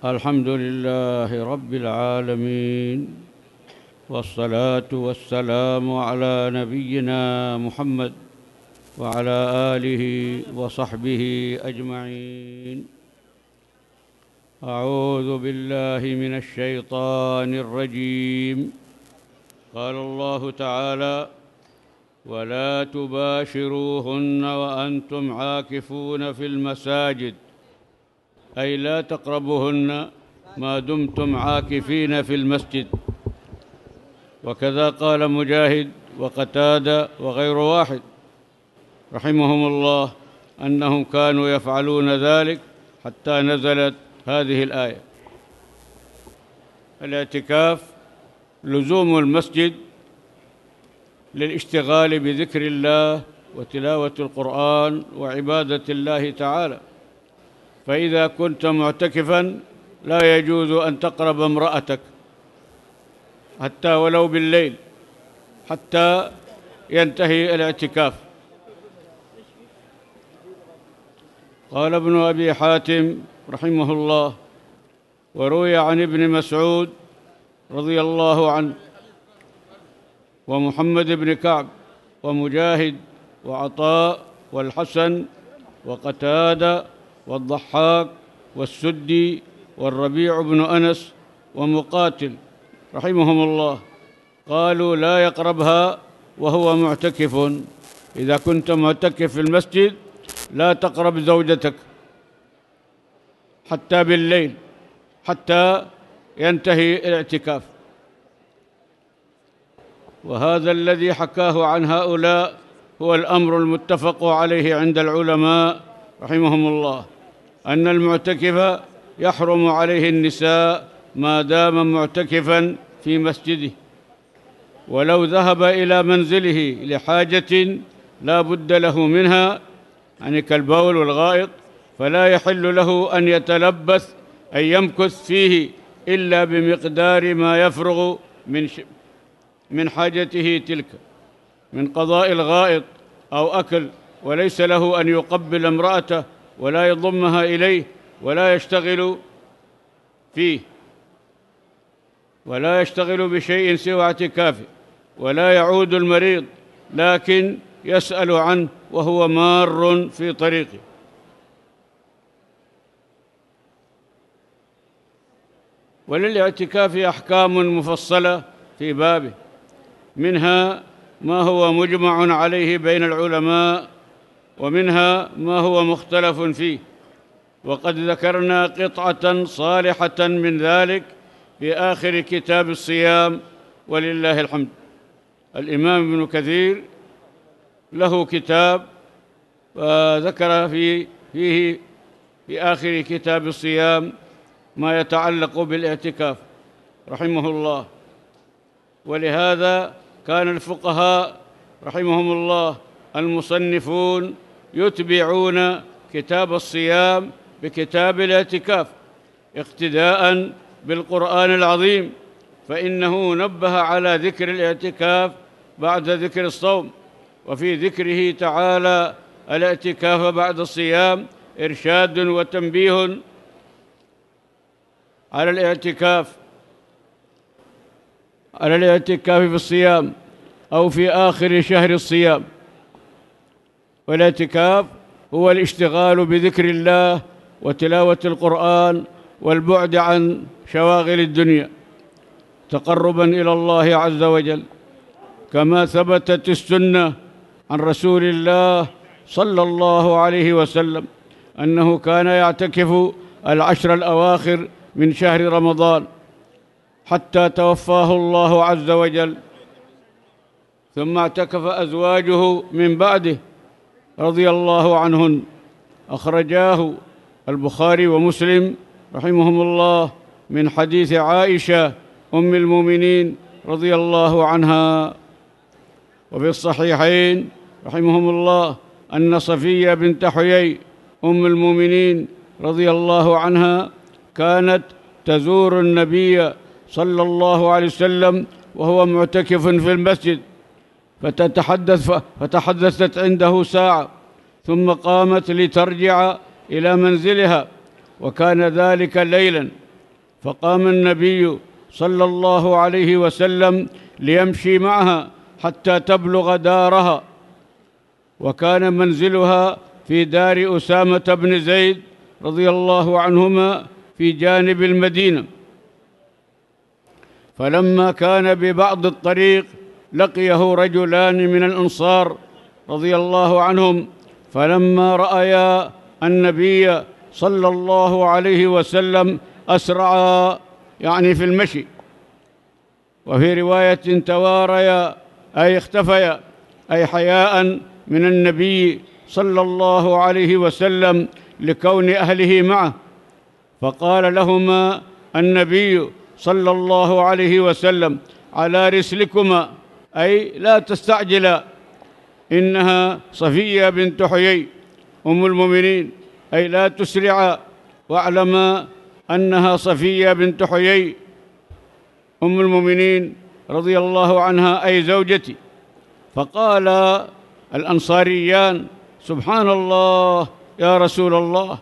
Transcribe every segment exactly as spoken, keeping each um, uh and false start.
الحمد لله رب العالمين، والصلاة والسلام على نبينا محمد وعلى آله وصحبه أجمعين. أعوذ بالله من الشيطان الرجيم. قال الله تعالى: ولا تباشروهن وأنتم عاكفون في المساجد، أي لا تقربوهن ما دمتم عاكفين في المسجد. وكذا قال مجاهد وقتادة وغير واحد رحمهم الله أنهم كانوا يفعلون ذلك حتى نزلت هذه الآية. الاعتكاف لزوم المسجد للاشتغال بذكر الله وتلاوة القرآن وعبادة الله تعالى، فإذا كنت معتكفاً لا يجوز أن تقرب امرأتك حتى ولو بالليل حتى ينتهي الاعتكاف. قال ابن أبي حاتم رحمه الله: وروي عن ابن مسعود رضي الله عنه ومحمد بن كعب ومجاهد وعطاء والحسن وقتادة والضحاك والسدي والربيع بن أنس ومقاتل رحمهم الله قالوا: لا يقربها وهو معتكف. إذا كنت معتكف في المسجد لا تقرب زوجتك حتى بالليل حتى ينتهي الاعتكاف. وهذا الذي حكاه عن هؤلاء هو الأمر المتفق عليه عند العلماء رحمهم الله، أن المعتكف يحرم عليه النساء ما دام معتكفاً في مسجده، ولو ذهب إلى منزله لحاجة لا بد له منها، يعني كالبول والغائط، فلا يحل له أن يتلبث أن يمكث فيه إلا بمقدار ما يفرغ من من حاجته تلك من قضاء الغائط أو أكل، وليس له أن يقبل امرأته ولا يضمها إليه ولا يشتغل فيه ولا يشتغل بشيء سوى اعتكافه، ولا يعود المريض لكن يسأل عنه وهو مار في طريقه. وللاعتكاف أحكام مفصلة في بابه، منها ما هو مجمع عليه بين العلماء، ومنها ما هو مختلف فيه، وقد ذكرنا قطعة صالحة من ذلك في آخر كتاب الصيام ولله الحمد. الإمام ابن كثير له كتاب وذكر في فيه في آخر كتاب الصيام ما يتعلق بالاعتكاف رحمه الله. ولهذا كان الفقهاء رحمهم الله المصنفون يتبعون كتاب الصيام بكتاب الاعتكاف اقتداء بالقرآن العظيم، فإنه نبه على ذكر الاعتكاف بعد ذكر الصوم، وفي ذكره تعالى الاعتكاف بعد الصيام إرشاد وتنبيه على الاعتكاف على الاعتكاف في الصيام أو في آخر شهر الصيام. والاعتكاف هو الاشتغال بذكر الله وتلاوة القرآن والبعد عن شواغل الدنيا تقرباً إلى الله عز وجل، كما ثبتت السنة عن رسول الله صلى الله عليه وسلم أنه كان يعتكف العشر الأواخر من شهر رمضان حتى توفاه الله عز وجل، ثم اعتكف أزواجه من بعده رضي الله عنهن. أخرجاه البخاري ومسلم رحمهم الله من حديث عائشة أم المؤمنين رضي الله عنها. وفي الصحيحين رحمهم الله أن صفية بنت حيي أم المؤمنين رضي الله عنها كانت تزور النبي صلى الله عليه وسلم وهو معتكف في المسجد، فتتحدث فتحدثت عنده ساعة ثم قامت لترجع إلى منزلها، وكان ذلك ليلا، فقام النبي صلى الله عليه وسلم ليمشي معها حتى تبلغ دارها، وكان منزلها في دار أسامة بن زيد رضي الله عنهما في جانب المدينة. فلما كان ببعض الطريق لقيه رجلان من الأنصار رضي الله عنهم، فلما رأيا النبي صلى الله عليه وسلم أسرعا، يعني في المشي، وفي رواية تواريا أي اختفيا، أي حياء من النبي صلى الله عليه وسلم لكون أهله معه. فقال لهما النبي صلى الله عليه وسلم: على رسلكما، أي لا تستعجلا، إنها صفية بنت حيي أم المؤمنين، أي لا تسرعا، واعلما أنها صفية بنت حيي أم المؤمنين رضي الله عنها، أي زوجتي. فقال الأنصاريان: سبحان الله يا رسول الله،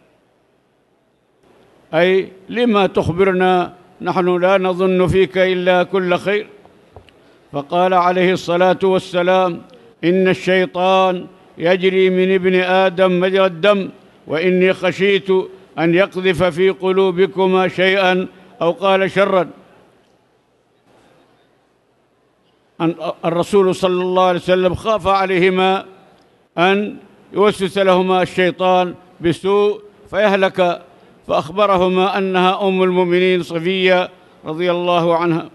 أي لما تخبرنا، نحن لا نظن فيك إلا كل خير. فقال عليه الصلاة والسلام: إن الشيطان يجري من ابن آدم مجرى الدم، وإني خشيت أن يقذف في قلوبكما شيئا، أو قال شرا. الرسول صلى الله عليه وسلم خاف عليهما أن يوسوس لهما الشيطان بسوء فيهلك، فأخبرهما أنها أم المؤمنين صفية رضي الله عنها.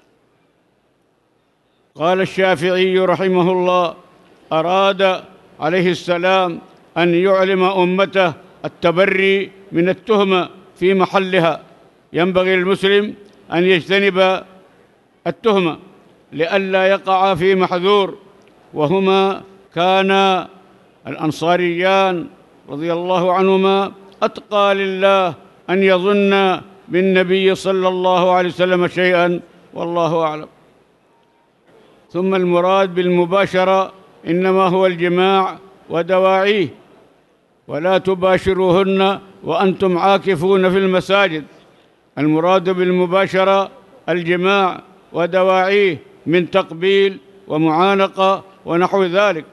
قال الشافعي رحمه الله: أراد عليه السلام أن يعلم أمته التبري من التهمة في محلها. ينبغي للمسلم أن يجتنب التهمة لئلا يقع في محذور، وهما كانا الأنصاريان رضي الله عنهما أتقى لله أن يظن بالنبي صلى الله عليه وسلم شيئا، والله أعلم. ثم المراد بالمباشرة إنما هو الجماع ودواعيه، ولا تباشروهن وأنتم عاكفون في المساجد. المراد بالمباشرة الجماع ودواعيه من تقبيل ومعانقة ونحو ذلك،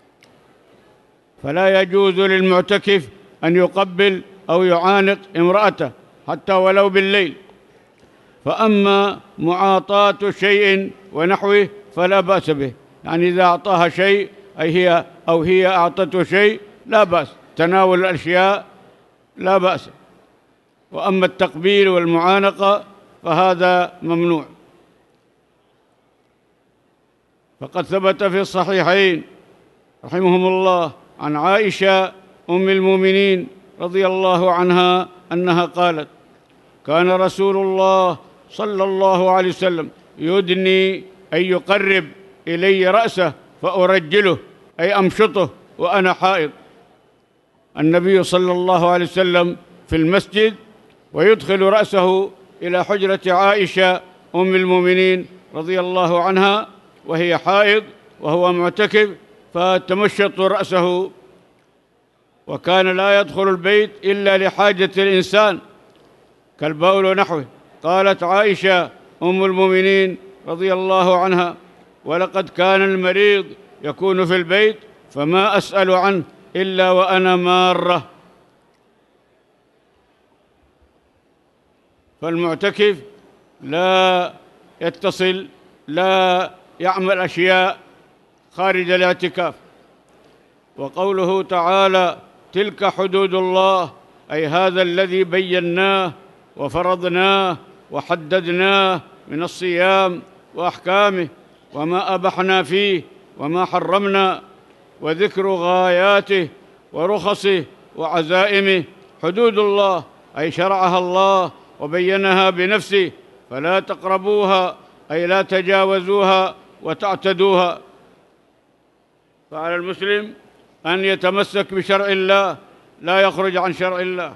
فلا يجوز للمعتكف أن يقبل أو يعانق امرأته حتى ولو بالليل. فأما معاطاة شيء ونحوه فلا بأس به، يعني إذا أعطاها شيء أي هي أو هي أعطته شيء لا بأس، تناول الأشياء لا بأس. وأما التقبيل والمعانقة فهذا ممنوع. فقد ثبت في الصحيحين رحمهم الله عن عائشة أم المؤمنين رضي الله عنها أنها قالت: كان رسول الله صلى الله عليه وسلم يدني أن يقرب إلي رأسه فأرجله، أي أمشطه وأنا حائض. النبي صلى الله عليه وسلم في المسجد ويدخل رأسه إلى حجرة عائشة أم المؤمنين رضي الله عنها وهي حائض وهو معتكف، فتمشط رأسه، وكان لا يدخل البيت إلا لحاجة الإنسان كالبول ونحوه. قالت عائشة أم المؤمنين رضي الله عنها: ولقد كان المريض يكون في البيت فما أسأل عنه إلا وأنا مارة. فالمعتكف لا يتصل، لا يعمل أشياء خارج الاعتكاف. وقوله تعالى: تلك حدود الله، أي هذا الذي بيناه وفرضناه وحددناه من الصيام وأحكامه، وما أبحنا فيه وما حرمنا، وذكر غاياته ورخصه وعزائمه. حدود الله أي شرعها الله وبينها بنفسه، فلا تقربوها أي لا تجاوزوها وتعتدوها. فعلى المسلم أن يتمسك بشرع الله، لا يخرج عن شرع الله.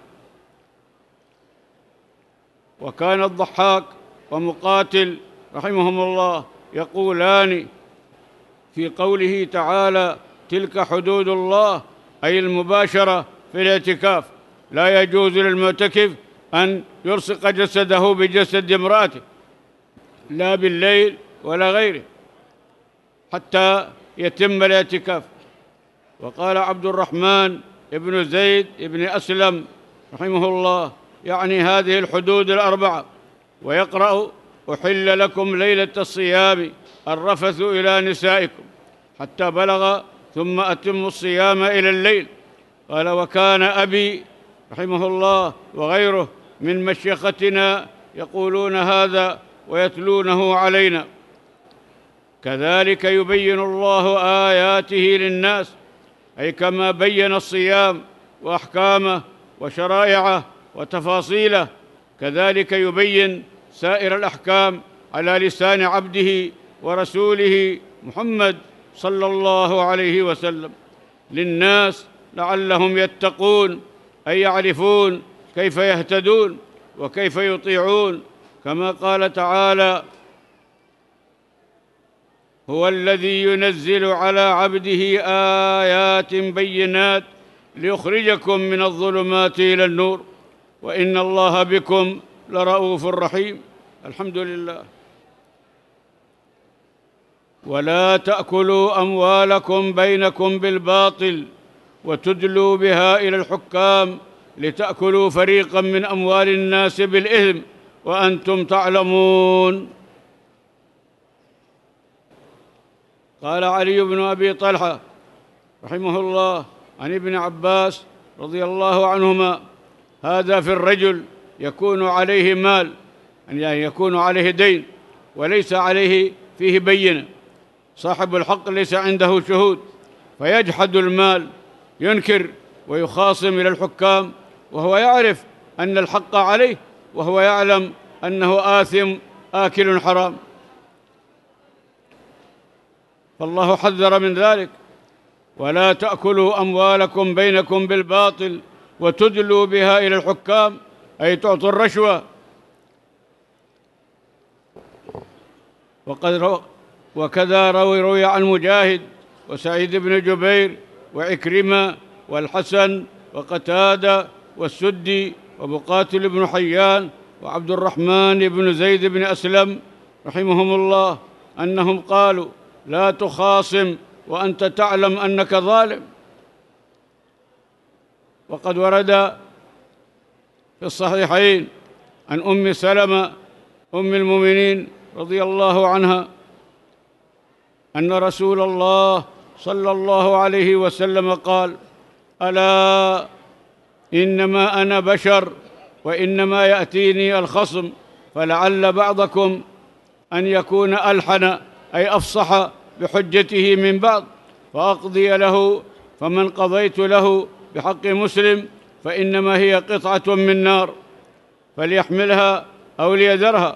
وكان الضحاك ومقاتل رحمهم الله يقولان في قوله تعالى: تلك حدود الله، أي المباشرة في الاعتكاف. لا يجوز للمعتكف أن يلصق جسده بجسد امرأته، لا بالليل ولا غيره، حتى يتم الاعتكاف. وقال عبد الرحمن ابن زيد ابن أسلم رحمه الله يعني هذه الحدود الأربعة، ويقرأ: أحل لكم ليلة الصيام الرفث إلى نسائكم حتى بلغ ثم أتموا الصيام إلى الليل. قال: وكان أبي رحمه الله وغيره من مشيختنا يقولون هذا ويتلونه علينا. كذلك يبين الله آياته للناس، أي كما بين الصيام وأحكامه وشرائعه وتفاصيله، كذلك يبين سائر الأحكام على لسان عبده ورسوله محمد صلى الله عليه وسلم للناس لعلهم يتقون، أي يعرفون كيف يهتدون وكيف يطيعون، كما قال تعالى: هو الذي ينزل على عبده آيات بينات ليخرجكم من الظلمات إلى النور وإن الله بكم لرؤوف رحيم. الحمد لله. ولا تأكلوا أموالكم بينكم بالباطل وتدلوا بها إلى الحكام لتأكلوا فريقا من أموال الناس بالإثم وأنتم تعلمون. قال علي بن أبي طلحة رحمه الله عن ابن عباس رضي الله عنهما: هذا في الرجل يكون عليه مال، يعني يكون عليه دين وليس عليه فيه بينة، صاحب الحق ليس عنده شهود، فيجحد المال، ينكر ويخاصم إلى الحكام وهو يعرف أن الحق عليه وهو يعلم أنه آثم آكل حرام. فالله حذر من ذلك: ولا تأكلوا أموالكم بينكم بالباطل وتدلوا بها إلى الحكام، أي تعطوا الرشوة. وقد رو وكذا روي روي عن مجاهد وسعيد بن جبير وعكرمة والحسن وقتادة والسدي ومقاتل بن حيان وعبد الرحمن بن زيد بن أسلم رحمهم الله أنهم قالوا: لا تخاصم وأنت تعلم أنك ظالم. وقد ورد في الصحيحين عن أم سلمة أم المؤمنين رضي الله عنها أن رسول الله صلى الله عليه وسلم قال: ألا إنما أنا بشر وإنما يأتيني الخصم، فلعل بعضكم أن يكون ألحن أي أفصح بحجته من بعض، فأقضي له، فمن قضيت له بحق مسلم فإنما هي قطعة من نار فليحملها أو ليذرها.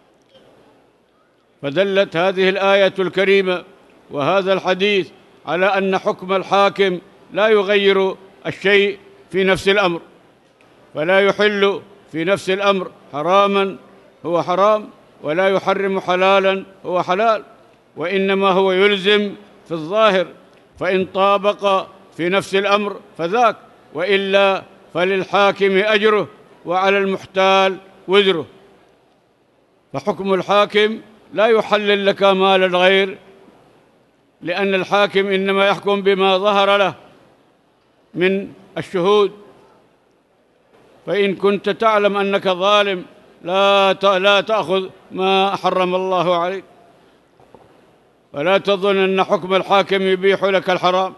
فدلت هذه الآية الكريمة وهذا الحديث على أن حكم الحاكم لا يغير الشيء في نفس الأمر، فلا يحل في نفس الأمر حراما هو حرام ولا يحرم حلالا هو حلال، وإنما هو يلزم في الظاهر، فإن طابق في نفس الأمر فذاك، وإلا فللحاكم أجره وعلى المحتال وزره. فحكم الحاكم لا يحلل لك مال الغير، لأن الحاكم إنما يحكم بما ظهر له من الشهود، فإن كنت تعلم أنك ظالم لا لا تأخذ ما حرم الله عليك، ولا تظن أن حكم الحاكم يبيح لك الحرام.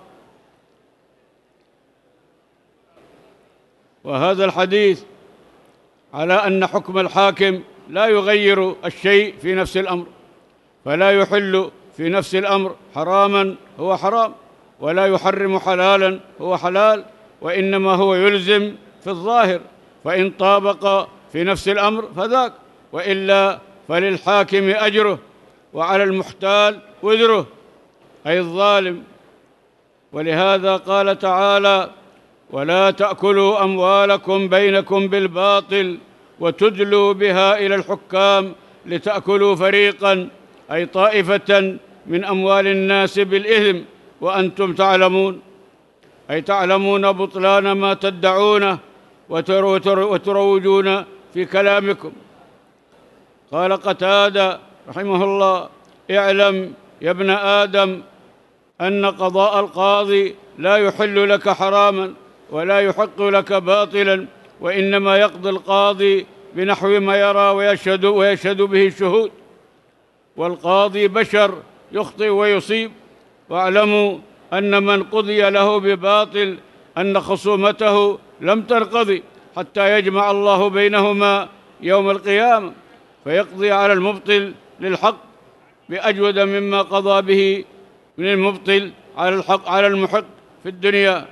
وهذا الحديث على أن حكم الحاكم لا يغير الشيء في نفس الأمر، فلا يحل في نفس الأمر حراما هو حرام ولا يحرم حلالا هو حلال، وإنما هو يلزم في الظاهر، فإن طابق في نفس الأمر فذاك، وإلا فللحاكم أجره وعلى المحتال وزره أي الظالم. ولهذا قال تعالى: ولا تأكلوا أموالكم بينكم بالباطل وتدلوا بها إلى الحكام لتأكلوا فريقا أي طائفة من أموال الناس بالإثم وأنتم تعلمون، أي تعلمون بطلان ما تدعونه وتروجون في كلامكم. قال قتادة رحمه الله: اعلم يا ابن آدم أن قضاء القاضي لا يحل لك حراما ولا يحق لك باطلا، وإنما يقضي القاضي بنحو ما يرى ويشهد, ويشهد به الشهود، والقاضي بشر يخطئ ويصيب. واعلموا أن من قضي له بباطل أن خصومته لم تنقضي حتى يجمع الله بينهما يوم القيامة، فيقضي على المبطل للحق بأجود مما قضى به من المبطل على الحق على المحق في الدنيا،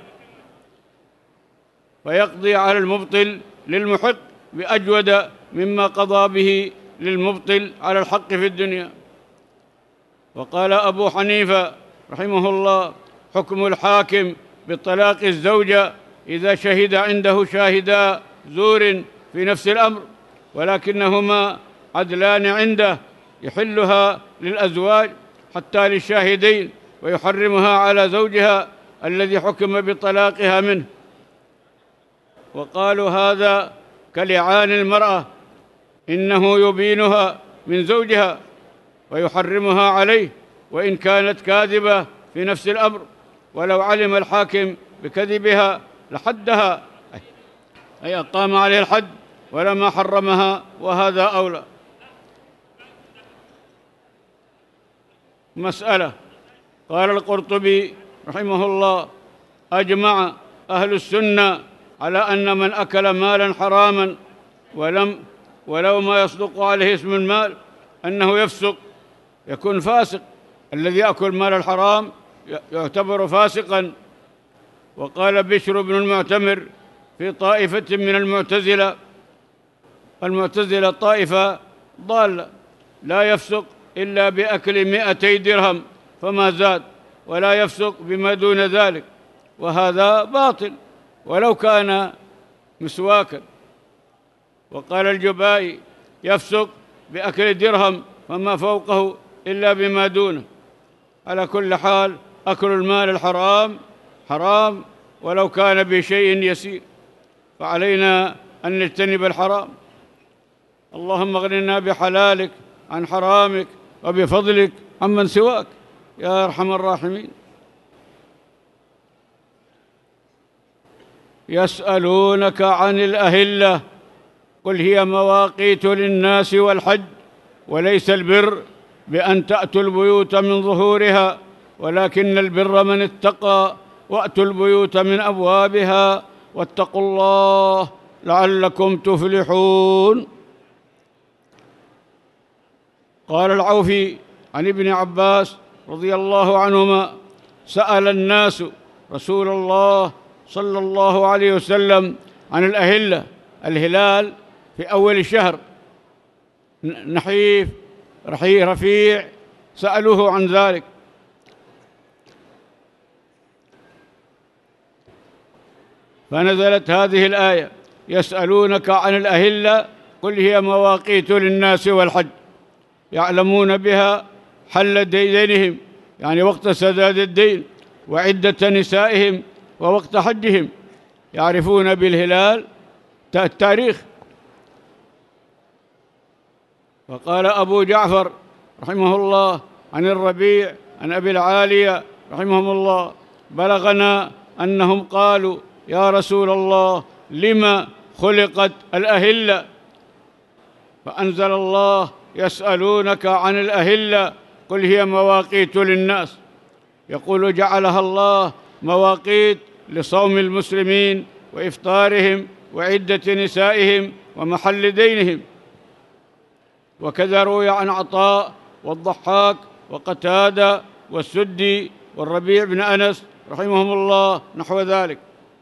فيقضي على المبطل للمحق بأجود مما قضى به للمبطل على الحق في الدنيا. وقال أبو حنيفة رحمه الله: حكم الحاكم بطلاق الزوجة إذا شهد عنده شاهدا زور في نفس الأمر، ولكنهما عدلان عنده، يحلها للأزواج حتى للشاهدين، ويحرمها على زوجها الذي حكم بطلاقها منه. وقالوا هذا كلعان المرأة، إنه يبينها من زوجها ويحرمها عليه وإن كانت كاذبة في نفس الأمر، ولو علم الحاكم بكذبها لحدها، أي أقام عليه الحد ولما حرمها، وهذا أولى. مسألة. قال القرطبي رحمه الله: أجمع أهل السنة على أن من أكل مالا حراما ولم ولو ما يصدق عليه اسم المال أنه يفسق، يكون فاسق. الذي يأكل مال الحرام يعتبر فاسقا. وقال بشر بن المعتمر في طائفة من المعتزلة: المعتزلة طائفة ضالة، لا يفسق إلا بأكل مئتي درهم فما زاد، ولا يفسق بما دون ذلك، وهذا باطل ولو كان مسواكا. وقال الجبائي: يفسق بأكل درهم فما فوقه إلا بما دونه. على كل حال، أكل المال الحرام حرام ولو كان بشيء يسير، فعلينا أن نجتنب الحرام. اللهم اغننا بحلالك عن حرامك وبفضلك عمن سواك يا أرحم الراحمين. يسألونك عن الأهلة قل هي مواقيت للناس والحج، وليس البر بأن تأتوا البيوت من ظهورها، ولكن البر من اتقى، وأتوا البيوت من أبوابها، واتقوا الله لعلكم تفلحون. قال العوفي عن ابن عباس رضي الله عنهما: سأل الناس رسول الله صلى الله عليه وسلم عن الأهلة، الهلال في أول الشهر، نحيف رفيع، سألوه عن ذلك، فنزلت هذه الآية: يسألونك عن الأهلة قل هي مواقيت للناس والحج، يعلمون بها حل دينهم، يعني وقت سداد الدين، وعدة نسائهم، ووقت حجهم، يعرفون بالهلال التاريخ. وقال أبو جعفر رحمه الله عن الربيع عن أبي العالية رحمهم الله: بلغنا أنهم قالوا يا رسول الله لما خلقت الأهلة؟ فأنزل الله: يسألونك عن الأهلة قل هي مواقيت للناس. يقول جعلها الله مواقيت لصوم المسلمين وإفطارهم وعدة نسائهم ومحل دينهم. وكذا روي عن عطاء والضحاك وقتادة والسدي والربيع بن أنس رحمهم الله نحو ذلك.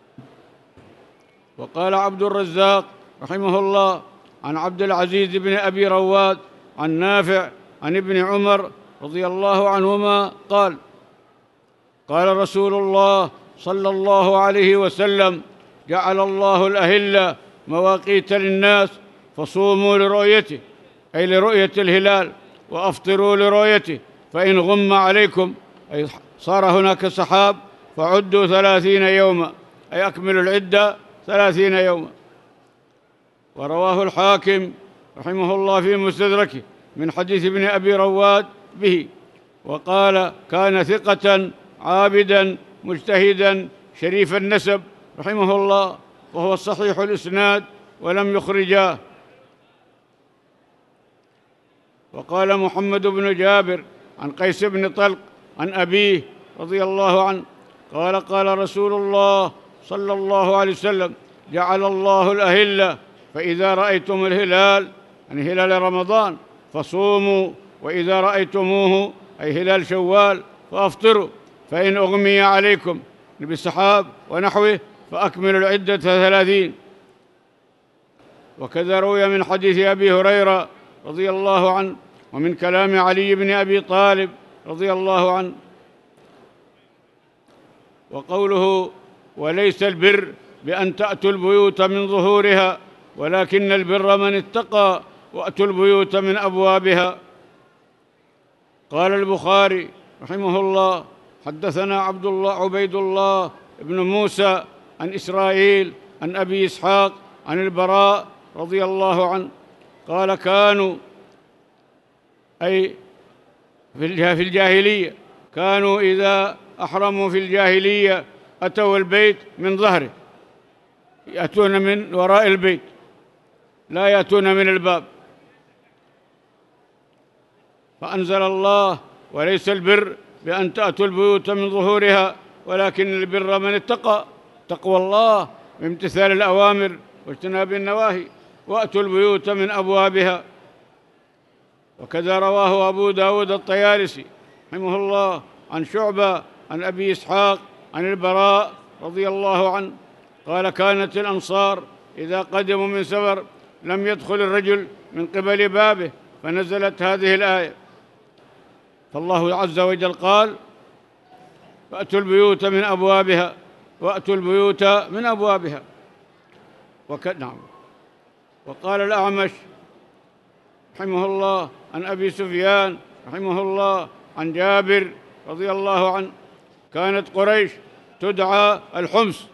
وقال عبد الرزاق رحمه الله عن عبد العزيز بن أبي رواد عن نافع عن ابن عمر رضي الله عنهما قال: قال رسول الله صلى الله عليه وسلم: جعل الله الأهلة مواقيت للناس، فصوموا لرؤيته، أي لرؤية الهلال، وأفطروا لرؤيته، فإن غم عليكم، أي صار هناك سحاب، فعدوا ثلاثين يوما، أي أكملوا العدة ثلاثين يوما. ورواه الحاكم رحمه الله في مستدركه من حديث ابن أبي رواد به، وقال: كان ثقة عابدا مجتهدا شريف النسب رحمه الله، وهو صحيح الإسناد ولم يخرجاه. وقال محمد بن جابر عن قيس بن طلق عن أبيه رضي الله عنه قال: قال رسول الله صلى الله عليه وسلم: جعل الله الأهلة، فإذا رأيتم الهلال، يعني هلال رمضان، فصوموا، وإذا رأيتموه، أي هلال شوال، فأفطروا، فإن أغمي عليكم بالسحاب ونحوه فأكملوا العدة ثلاثين. وكذا روي من حديث أبي هريرة رضي الله عنه ومن كلام علي بن أبي طالب رضي الله عنه. وقوله: وليس البر بأن تأتوا البيوت من ظهورها ولكن البر من اتقى وأتوا البيوت من أبوابها. قال البخاري رحمه الله: حدثنا عبد الله عبيد الله بن موسى عن إسرائيل عن أبي إسحاق عن البراء رضي الله عنه قال: كانوا، أي في الجاهلية، كانوا إذا أحرموا في الجاهلية أتوا البيت من ظهره، يأتون من وراء البيت، لا يأتون من الباب. فأنزل الله: وليس البر بأن تأتوا البيوت من ظهورها ولكن البر من اتقى، تقوى الله بامتثال الأوامر واجتناب النواهي، وأتوا البيوت من أبوابها. وكذا رواه أبو داود الطيالسي رحمه الله عن شعبة عن أبي إسحاق عن البراء رضي الله عنه قال: كانت الأنصار إذا قدموا من سفر لم يدخل الرجل من قبل بابه، فنزلت هذه الآية. فالله عز وجل قال: فأتوا البيوت من أبوابها، وأتوا البيوت من أبوابها. وك... نعم. وقال الأعمش رحمه الله عن أبي سفيان رحمه الله عن جابر رضي الله عنه: كانت قريش تدعى الحمص،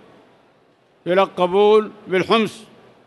يلقبون بالحمص،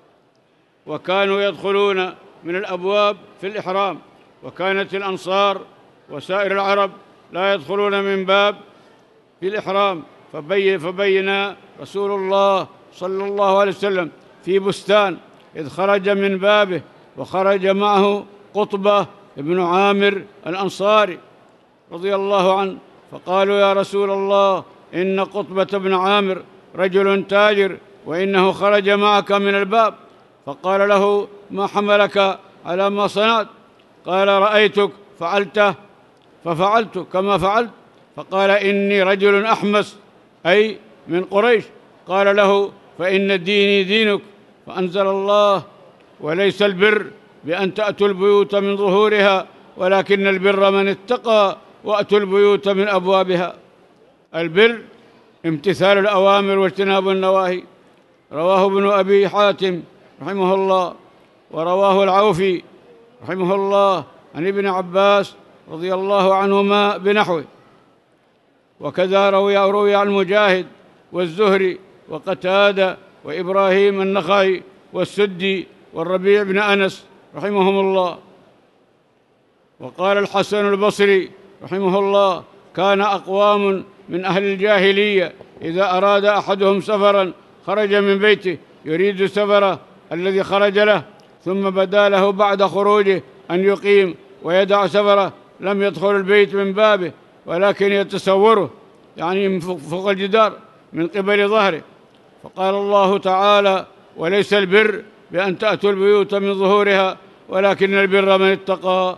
وكانوا يدخلون من الأبواب في الإحرام، وكانت الأنصار وسائر العرب لا يدخلون من باب في الإحرام. فبين, فبين رسول الله صلى الله عليه وسلم في بستان إذ خرج من بابه، وخرج معه قطبة بن عامر الأنصاري رضي الله عنه، فقالوا: يا رسول الله، إن قطبة بن عامر رجل تاجر، وإنه خرج معك من الباب. فقال له: ما حملك على ما صنعت؟ قال: رأيتك فعلته ففعلت كما فعلت. فقال: إني رجل أحمس، أي من قريش. قال له: فإن ديني دينك. فأنزل الله: وليس البر بأن تأتوا البيوت من ظهورها ولكن البر من اتقى وأتوا البيوت من أبوابها. البر امتثال الأوامر واجتناب النواهي. رواه ابن أبي حاتم رحمه الله، ورواه العوفي رحمه الله عن ابن عباس رضي الله عنهما بنحوه. وكذا روي روي عن مجاهد والزهري وقتادة وإبراهيم النخعي والسدي والربيع بن أنس رحمهم الله. وقال الحسن البصري رحمه الله: كان أقوام من أهل الجاهلية إذا أراد أحدهم سفرا خرج من بيته يريد سفره الذي خرج له، ثم بدا له بعد خروجه أن يقيم ويدع سفره، لم يدخل البيت من بابه ولكن يتصوره، يعني من فوق الجدار من قبل ظهره. فقال الله تعالى: وليس البر بأن تأتوا البيوت من ظهورها ولكن البر من اتقى.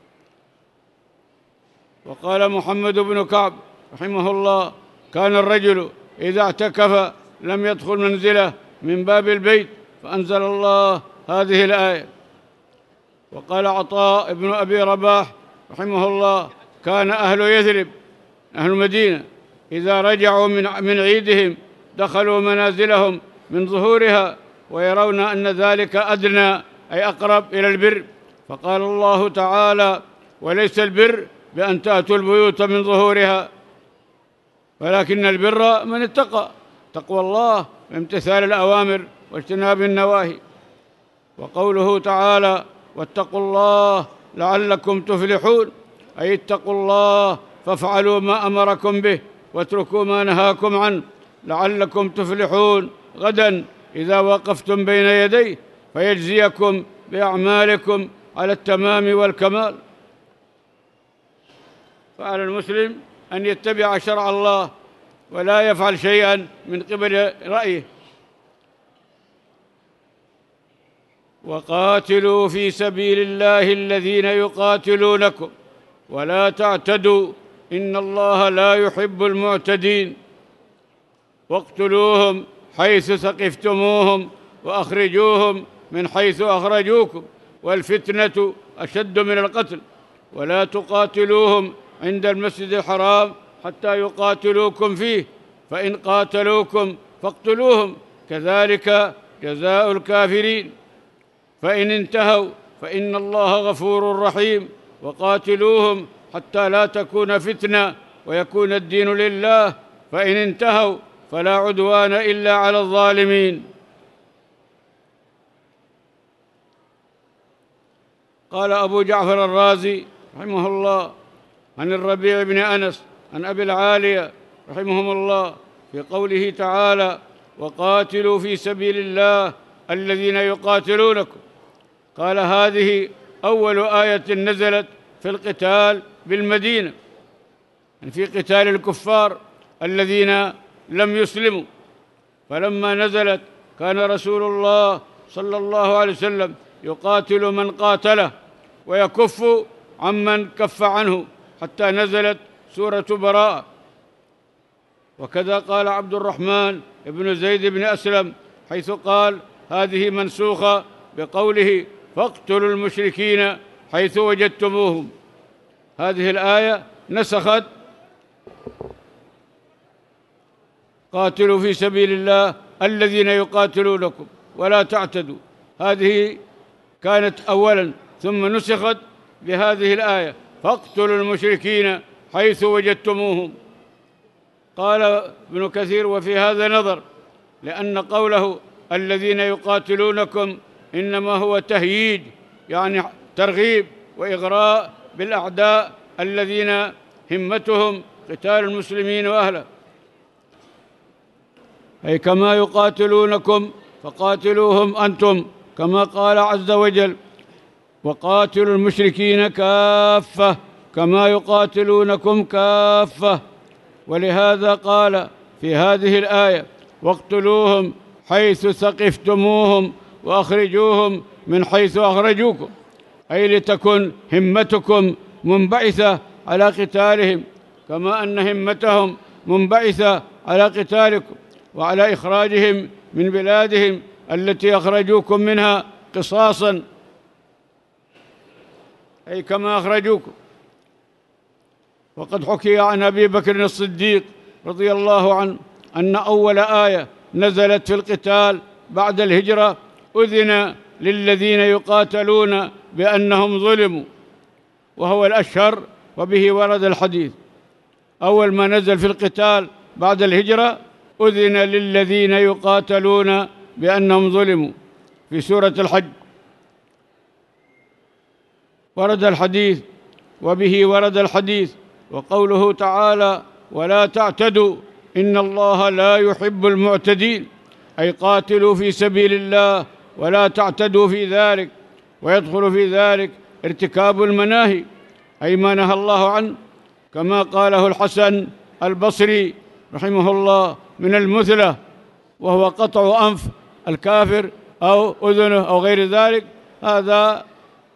وقال محمد بن كعب رحمه الله: كان الرجل إذا اعتكف لم يدخل منزله من باب البيت، فأنزل الله هذه الآية. وقال عطاء بن أبي رباح رحمه الله: كان أهل يثرب، أهل المدينة، إذا رجعوا من من عيدهم دخلوا منازلهم من ظهورها، ويرون أن ذلك أدنى أي أقرب إلى البر. فقال الله تعالى: وليس البر بأن تأتوا البيوت من ظهورها ولكن البر من اتقى، تقوى الله بامتثال الأوامر واجتناب النواهي. وقوله تعالى: واتقوا الله لعلكم تفلحون، أي اتقوا الله فافعلوا ما أمركم به واتركوا ما نهاكم عنه لعلكم تفلحون غدا إذا وقفتم بين يديه فيجزيكم بأعمالكم على التمام والكمال. فعلى المسلم أن يتبع شرع الله ولا يفعل شيئا من قبل رأيه. وقاتلوا في سبيل الله الذين يقاتلونكم ولا تعتدوا إن الله لا يحب المعتدين واقتلوهم حيث ثقفتموهم وأخرجوهم من حيث أخرجوكم والفتنة أشد من القتل ولا تقاتلوهم عند المسجد الحرام حتى يقاتلوكم فيه فإن قاتلوكم فاقتلوهم كذلك جزاء الكافرين فإن انتهوا فإن الله غفور رحيم وقاتلوهم حتى لا تكون فتنة ويكون الدين لله فإن انتهوا فلا عدوان إلا على الظالمين. قال أبو جعفر الرازي رحمه الله عن الربيع بن أنس عن أبي العالية رحمهم الله في قوله تعالى: وقاتلوا في سبيل الله الذين يقاتلونكم، قال: هذه أول آية نزلت في القتال بالمدينة، في قتال الكفار الذين لم يسلموا، فلما نزلت كان رسول الله صلى الله عليه وسلم يقاتل من قاتله ويكف عمن كف عنه حتى نزلت سورة براءة. وكذا قال عبد الرحمن بن زيد بن أسلم حيث قال: هذه منسوخة بقوله: فاقتلوا المشركين حيث وجدتموهم. هذه الآية نسخت قاتلوا في سبيل الله الذين يقاتلونكم ولا تعتدوا، هذه كانت أولا ثم نسخت بهذه الآية: فاقتلوا المشركين حيث وجدتموهم. قال ابن كثير: وفي هذا نظر، لأن قوله الذين يقاتلونكم إنما هو تهييج، يعني ترغيب وإغراء بالأعداء الذين همتهم قتال المسلمين وأهله، أي كما يقاتلونكم فقاتلوهم أنتم، كما قال عز وجل: وقاتلوا المشركين كافة كما يقاتلونكم كافة. ولهذا قال في هذه الآية: واقتلوهم حيث ثقفتموهم وأخرجوهم من حيث أخرجوكم، أي لتكن همتكم منبعثة على قتالهم كما أن همتهم منبعثة على قتالكم وعلى إخراجهم من بلادهم التي أخرجوكم منها قصاصا، أي كما أخرجوكم. وقد حكي عن أبي بكر الصديق رضي الله عنه أن أول آية نزلت في القتال بعد الهجرة: أذن للذين يقاتلون بأنهم ظلموا، وهو الأشهر وبه ورد الحديث. أول ما نزل في القتال بعد الهجرة: أذن للذين يقاتلون بأنهم ظلموا، في سورة الحج. ورد الحديث وبه ورد الحديث. وقوله تعالى: ولا تعتدوا إن الله لا يحب المعتدين، أي قاتلوا في سبيل الله ولا تعتدوا في ذلك. ويدخل في ذلك ارتكاب المناهي، أي ما نهى الله عنه، كما قاله الحسن البصري رحمه الله: من المثلة، وهو قطع أنف الكافر أو أذنه أو غير ذلك، هذا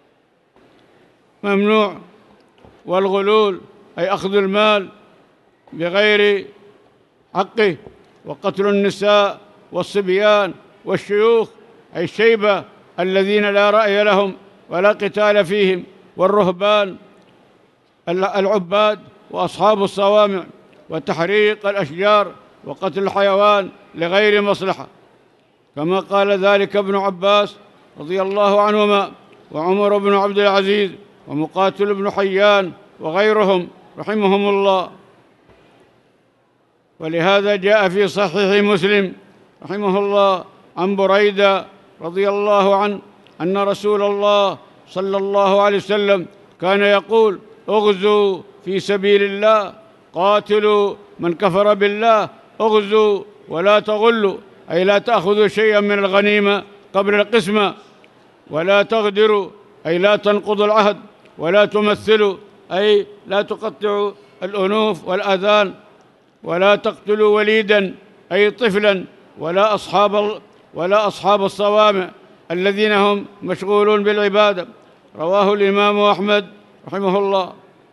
ممنوع. والغلول أي أخذ المال بغير حقه، وقتل النساء والصبيان والشيوخ أي الشيبة الذين لا رأي لهم ولا قتال فيهم، والرهبان العباد وأصحاب الصوامع، وتحريق الأشجار وقتل الحيوان لغير مصلحة، كما قال ذلك ابن عباس رضي الله عنهما وعمر بن عبد العزيز ومقاتل بن حيان وغيرهم رحمهم الله. ولهذا جاء في صحيح مسلم رحمه الله عن بريدة رضي الله عنه أن رسول الله صلى الله عليه وسلم كان يقول: اغزوا في سبيل الله، قاتلوا من كفر بالله، اغزوا ولا تغلوا، أي لا تأخذوا شيئا من الغنيمة قبل القسمة، ولا تغدروا، أي لا تنقضوا العهد، ولا تمثلوا، أي لا تقطعوا الأنوف والآذان، ولا تقتلوا وليدا، أي طفلا، ولا أصحاب ولا أصحاب الصوامع الذين هم مشغولون بالعبادة. رواه الإمام أحمد رحمه الله.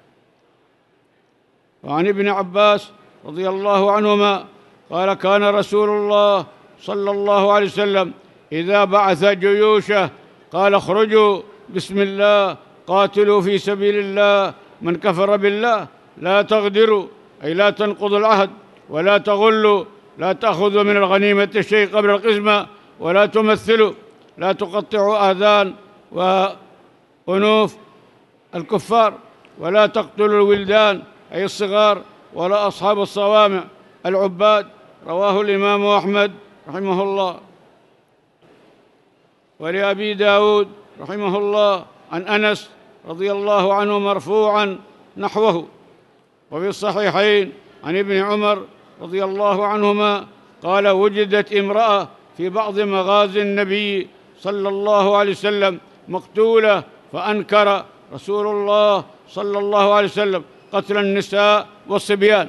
وعن ابن عباس رضي الله عنهما قال: كان رسول الله صلى الله عليه وسلم إذا بعث جيوشه قال: اخرجوا بسم الله، قاتلوا في سبيل الله من كفر بالله، لا تغدروا، أي لا تنقضوا العهد، ولا تغلوا، لا تأخذوا من الغنيمة الشيء قبل القسمة، ولا تمثلوا، لا تقطعوا آذان وأنوف الكفار، ولا تقتلوا الولدان، أي الصغار، ولا أصحاب الصوامع العباد. رواه الإمام أحمد رحمه الله. ولأبي داود رحمه الله عن أنس رضي الله عنه مرفوعا نحوه. وفي الصحيحين عن ابن عمر رضي الله عنهما قال: وجدت امرأة في بعض مغازي النبي صلى الله عليه وسلم مقتولة، فأنكر رسول الله صلى الله عليه وسلم قتل النساء والصبيان.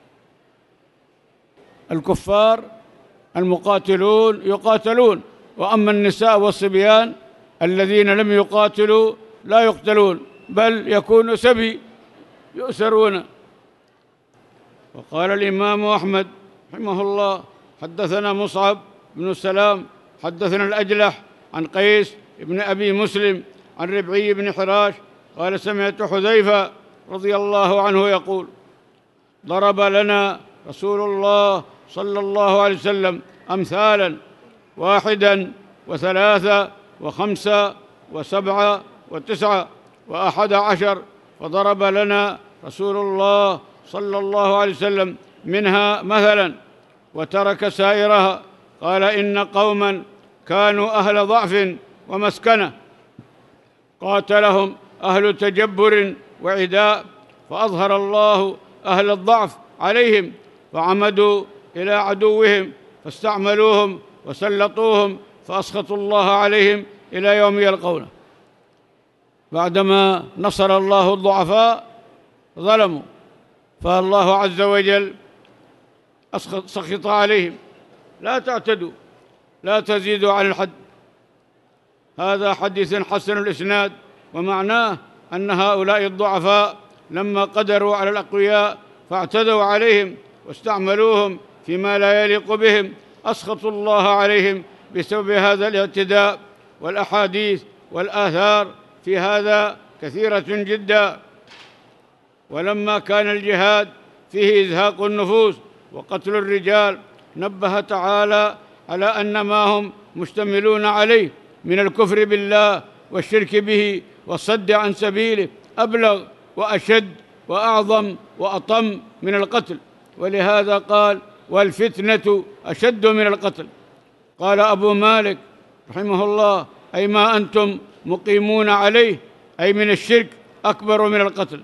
الكفار المقاتلون يقاتلون، وأما النساء والصبيان الذين لم يقاتلوا لا يقتلون، بل يكون سبي يؤسرون. وقال الإمام أحمد رحمه الله: حدثنا مصعب بن السلام حدثنا الأجلح عن قيس بن أبي مسلم عن ربعي بن حراش قال: سمعت حذيفة رضي الله عنه يقول: ضرب لنا رسول الله صلى الله عليه وسلم أمثالا، واحدا وثلاثة وخمسة وسبعة وتسعة وأحد عشر، فضرب لنا رسول الله صلى الله عليه وسلم منها مثلا وترك سائرها. قال: إن قوما كانوا أهل ضعف ومسكنة، قاتلهم أهل تجبر وعداء، فأظهر الله أهل الضعف عليهم، فعمدوا إلى عدوهم فاستعملوهم وسلطوهم، فأسخطوا الله عليهم إلى يوم يلقونه. بعدما نصر الله الضعفاء ظلموا، فالله عز وجل سخط عليهم: لا تعتدوا، لا تزيدوا عن الحد. هذا حديث حسن الإسناد، ومعناه أن هؤلاء الضعفاء لما قدروا على الأقوياء فاعتدوا عليهم واستعملوهم فيما لا يليق بهم، أسخطوا الله عليهم بسبب هذا الاعتداء. والأحاديث والآثار في هذا كثيرة جدا. ولما كان الجهاد فيه إزهاق النفوس وقتل الرجال، نبه تعالى على أن ما هم مشتملون عليه من الكفر بالله والشرك به والصد عن سبيله أبلغ وأشد وأعظم وأطم من القتل، ولهذا قال: والفتنة أشد من القتل. قال أبو مالك رحمه الله: أي ما أنتم مقيمون عليه، أي من الشرك أكبر من القتل.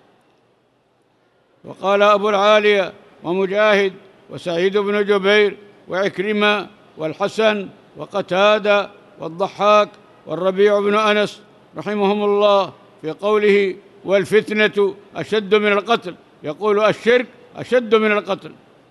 وقال أبو العالية ومجاهد وسعيد بن جبير وعكرمة والحسن وقتادة والضحاك والربيع بن أنس رحمهم الله في قوله: والفتنة أشد من القتل، يقول الشرك أشد من القتل.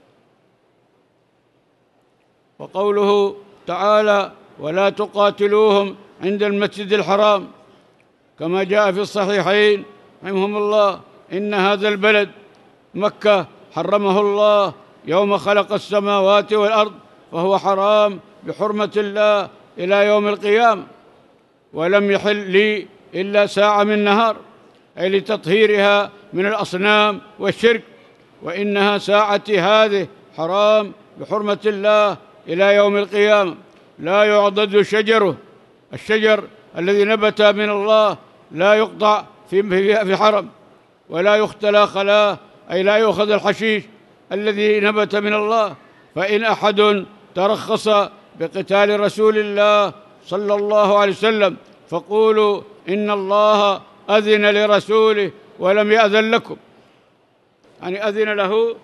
وقوله تعالى: ولا تقاتلوهم عند المسجد الحرام، كما جاء في الصحيحين رحمهم الله: إن هذا البلد مكة حرمه الله يوم خلق السماوات والأرض، فهو حرام بحرمة الله إلى يوم القيامة، ولم يحل لي إلا ساعة من نهار، أي لتطهيرها من الأصنام والشرك، وإنها ساعتي هذه حرام بحرمة الله إلى يوم القيامة، لا يعضد شجره، الشجر الذي نبت من الله لا يقطع في في حرم، ولا يختلى خلاه، أي لا يؤخذ الحشيش الذي نبت من الله. فإن أحد ترخص بقتال رسول الله صلى الله عليه وسلم فقولوا إن الله أذن لرسوله ولم يأذن لكم، يعني أذن له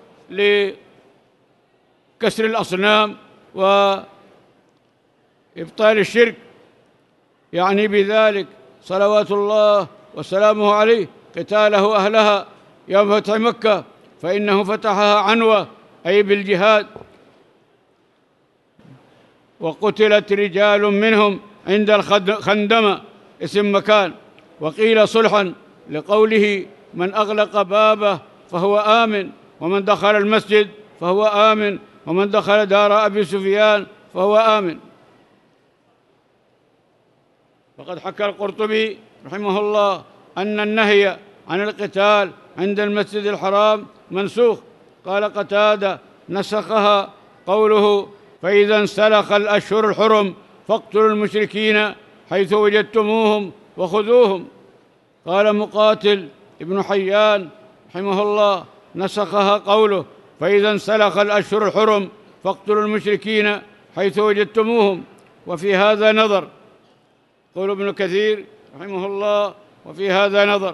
لكسر الأصنام وإبطال الشرك، يعني بذلك صلوات الله وسلامه عليه قتاله أهلها يوم فتح مكة، فإنه فتحها عنوة أي بالجهاد، وقتلت رجال منهم عند الخندمة اسم مكان، وقيل صلحا لقوله من أغلق بابه فهو آمن، ومن دخل المسجد فهو آمن، ومن دخل دار أبي سفيان فهو آمن. فقد حكى القرطبي رحمه الله أن النهي عن القتال عند المسجد الحرام منسوخ. قال قتادة نسخها قوله فإذا انسلخ الأشهر الحرم فاقتلوا المشركين حيث وجدتموهم وخذوهم. قال مقاتل ابن حيان رحمه الله نسخها قوله فإذا انسلخ الأشهر الحرم فاقتلوا المشركين حيث وجدتموهم. وفي هذا نظر، قول ابن كثير رحمه الله وفي هذا نظر.